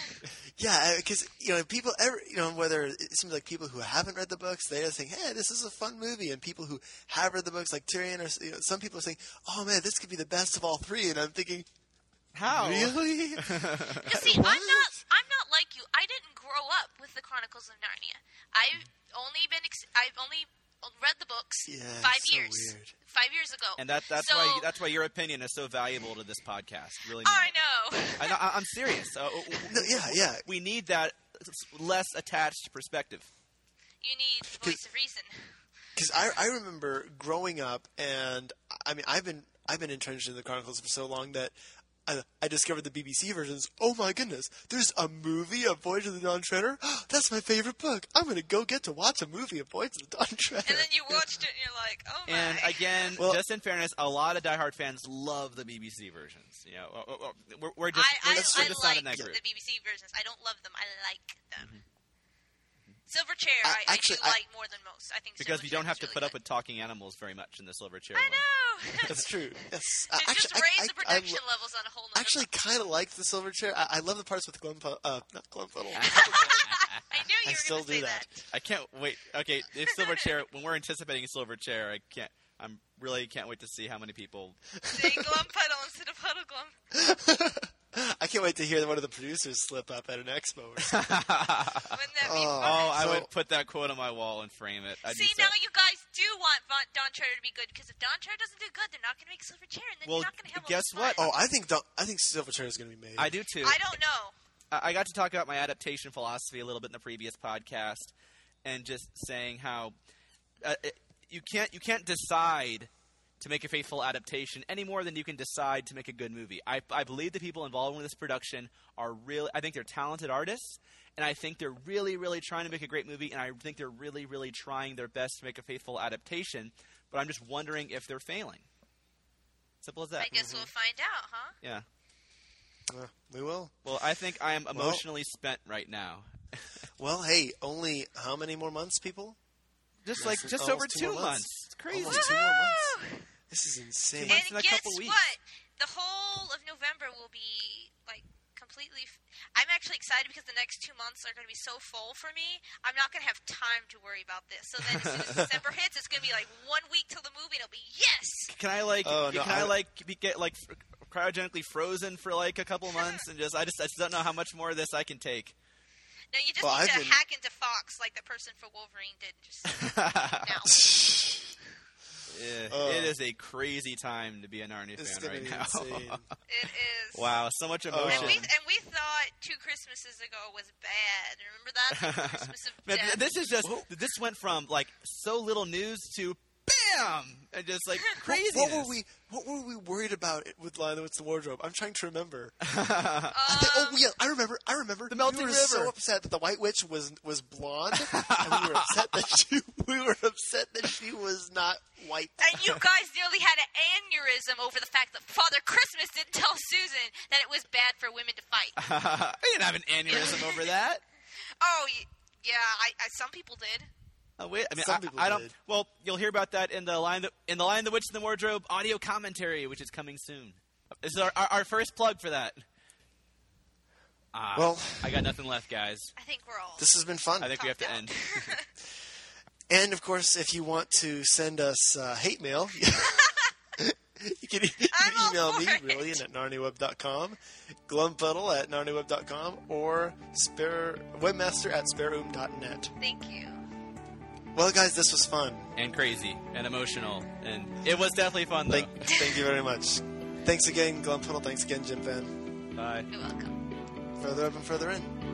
Speaker 1: Yeah, because you know people, ever, you know, whether it seems like people who haven't read the books, they just think, "Hey, this is a fun movie," and people who have read the books, like Tyrion, or you know, some people are saying, "Oh man, this could be the best of all three," and I'm thinking,
Speaker 2: How?
Speaker 1: really?
Speaker 3: Because see, I'm not I'm not like you. I didn't grow up with the Chronicles of Narnia. I've only been ex- I've only read the books
Speaker 1: Yeah,
Speaker 3: five
Speaker 1: so
Speaker 3: years.
Speaker 1: weird.
Speaker 3: Five years ago.
Speaker 2: And that that's
Speaker 3: So-
Speaker 2: why that's why your opinion is so valuable to this podcast. Really, mean
Speaker 3: I
Speaker 2: it.
Speaker 3: know.
Speaker 2: I know. I- I'm serious. Uh,
Speaker 1: No, yeah, yeah.
Speaker 2: We need that less attached perspective.
Speaker 3: You need voice of reason.
Speaker 1: Because I, I remember growing up, and I mean, I've been I've been entrenched in the Chronicles for so long that I, I discovered the B B C versions. Oh my goodness, there's a movie of Voyage of the Dawn Treader. That's my favorite book. I'm going to go get to watch a movie of Voyage of the Dawn Treader.
Speaker 3: And then you watched it and you're like, oh my.
Speaker 2: And again,
Speaker 1: Well-
Speaker 2: just in fairness, a lot of diehard fans love the B B C versions. You know, uh, uh, uh, we're, we're just
Speaker 3: I,
Speaker 2: we're
Speaker 3: I,
Speaker 2: just,
Speaker 3: I
Speaker 2: we're just not
Speaker 3: like
Speaker 2: in that group.
Speaker 3: the B B C versions. I don't love them. I like them. Silverchair,
Speaker 1: I-
Speaker 3: I, I,
Speaker 1: actually,
Speaker 3: do
Speaker 1: I-
Speaker 3: like more than most. I think
Speaker 2: Because you
Speaker 3: Silverchair
Speaker 2: don't have
Speaker 3: is
Speaker 2: to
Speaker 3: really
Speaker 2: put up
Speaker 3: good.
Speaker 2: with talking animals very much in the Silverchair
Speaker 3: I
Speaker 2: one.
Speaker 3: know.
Speaker 1: That's true. Yes,
Speaker 3: It
Speaker 1: I,
Speaker 3: just
Speaker 1: actually,
Speaker 3: raised
Speaker 1: I,
Speaker 3: the
Speaker 1: I, I,
Speaker 3: production levels on a whole nother
Speaker 1: actually kind of like the Silver Chair. I, I love the parts with Glumpuddle. Uh, not Glumpuddle.
Speaker 3: I knew you
Speaker 1: I
Speaker 3: were
Speaker 1: still
Speaker 3: going to
Speaker 1: do
Speaker 3: say
Speaker 1: that.
Speaker 3: that.
Speaker 2: I can't wait. Okay, if Silverchair, when we're anticipating Silverchair, I can't. I'm really can't wait to see how many people.
Speaker 3: Say Glumpuddle instead of Puddle Glum.
Speaker 1: I can't wait to hear one of the producers slip up at an expo or something.
Speaker 3: Wouldn't that be
Speaker 1: Oh,
Speaker 3: fun?
Speaker 2: Oh, I
Speaker 1: So-
Speaker 2: would put that quote on my wall and frame it. I'd
Speaker 3: See,
Speaker 2: be so-
Speaker 3: now you guys do want Von- Don Treader to be good, because if Don Treader doesn't do good, they're not going to make Silverchair, and then
Speaker 2: Well,
Speaker 3: you're not going to have all
Speaker 2: guess
Speaker 3: this
Speaker 2: what?
Speaker 3: fun.
Speaker 1: Oh, I think the, I think Silver Chair is going to be made.
Speaker 2: I do too.
Speaker 3: I don't know.
Speaker 2: I I got to talk about my adaptation philosophy a little bit in the previous podcast, and just saying how uh, it, you can't you can't decide to make a faithful adaptation any more than you can decide to make a good movie. I, I believe the people involved in this production are really. I think they're talented artists, and I think they're really, really trying to make a great movie, and I think they're really, really trying their best to make a faithful adaptation. But I'm just wondering if they're failing. Simple as that.
Speaker 3: I guess we'll find out, huh?
Speaker 2: Yeah.
Speaker 1: Uh, we will.
Speaker 2: Well, I think I am emotionally spent right now.
Speaker 1: Well, hey, only how many more months, people?
Speaker 2: Just like
Speaker 1: Yes,
Speaker 2: just
Speaker 1: almost
Speaker 2: over
Speaker 1: two
Speaker 2: two
Speaker 1: more
Speaker 2: months.
Speaker 1: months.
Speaker 2: It's crazy.
Speaker 1: Almost two more months. This is insane.
Speaker 2: months
Speaker 3: And
Speaker 2: in a
Speaker 3: guess
Speaker 2: couple weeks.
Speaker 3: what? The whole of November will be like completely. F- I'm actually excited because the next two months are going to be so full for me. I'm not going to have time to worry about this. So then, as soon as December hits, it's going to be like one week till the movie, and it'll be yes.
Speaker 2: Can I like
Speaker 1: Oh,
Speaker 2: can
Speaker 1: no,
Speaker 2: I,
Speaker 1: I-
Speaker 2: like be, get like f- cryogenically frozen for like a couple months and just I just I just don't know how much more of this I can take.
Speaker 3: No, you just
Speaker 1: Well,
Speaker 3: need
Speaker 1: I've
Speaker 3: to
Speaker 1: been-
Speaker 3: hack into Fox like the person for Wolverine did. Just now.
Speaker 2: Yeah,
Speaker 1: Oh.
Speaker 2: it is a crazy time to be a Narnia
Speaker 1: It's
Speaker 2: fan
Speaker 1: gonna
Speaker 2: right
Speaker 1: be
Speaker 2: now.
Speaker 1: insane.
Speaker 3: It is.
Speaker 2: Wow, so much
Speaker 1: Oh.
Speaker 2: emotion.
Speaker 3: And we and we thought two Christmases ago was bad. Remember that? The Christmas of
Speaker 2: Man,
Speaker 3: death.
Speaker 2: this is just
Speaker 1: Whoa.
Speaker 2: this went from like so little news to bam, and just like crazy.
Speaker 1: What, what were we? What were we worried about with Lion the Witch and the Wardrobe? I'm trying to remember.
Speaker 3: Um,
Speaker 1: I think, oh yeah, I remember. I remember.
Speaker 2: The Melting
Speaker 1: we were
Speaker 2: River.
Speaker 1: so upset that the White Witch was was blonde, and we were upset that she we were upset that she was not white.
Speaker 3: And you guys nearly had an aneurysm over the fact that Father Christmas didn't tell Susan that it was bad for women to fight.
Speaker 2: I didn't have an aneurysm over that.
Speaker 3: Oh, y- yeah, I, I some people did.
Speaker 2: Oh, wait, I mean,
Speaker 1: Some
Speaker 2: I,
Speaker 1: people
Speaker 2: I don't.
Speaker 1: did.
Speaker 2: Well, you'll hear about that in the Lion, the, in the Lion, the Witch, and the Wardrobe audio commentary, which is coming soon. This is our, our, our first plug for that. Ah,
Speaker 1: Well-
Speaker 2: I got nothing left, guys.
Speaker 3: I think we're all.
Speaker 1: This has been fun.
Speaker 2: I think we have to
Speaker 3: Calm
Speaker 2: end.
Speaker 1: And of course, if you want to send us uh, hate mail, you can, you
Speaker 3: I'm
Speaker 1: can
Speaker 3: all
Speaker 1: email
Speaker 3: for
Speaker 1: me,
Speaker 3: it.
Speaker 1: Brilliant, at narniaweb dot com, glumpuddle at narniaweb dot com, or spare, webmaster at spareroom dot net.
Speaker 3: Thank you.
Speaker 1: Well, guys, this was fun.
Speaker 2: And crazy and emotional, and it was definitely fun, though.
Speaker 1: Thank, thank you very much. Thanks again, Glumpuddle. Thanks again, Jim Fan.
Speaker 2: Bye.
Speaker 3: You're welcome.
Speaker 1: Further up and further in.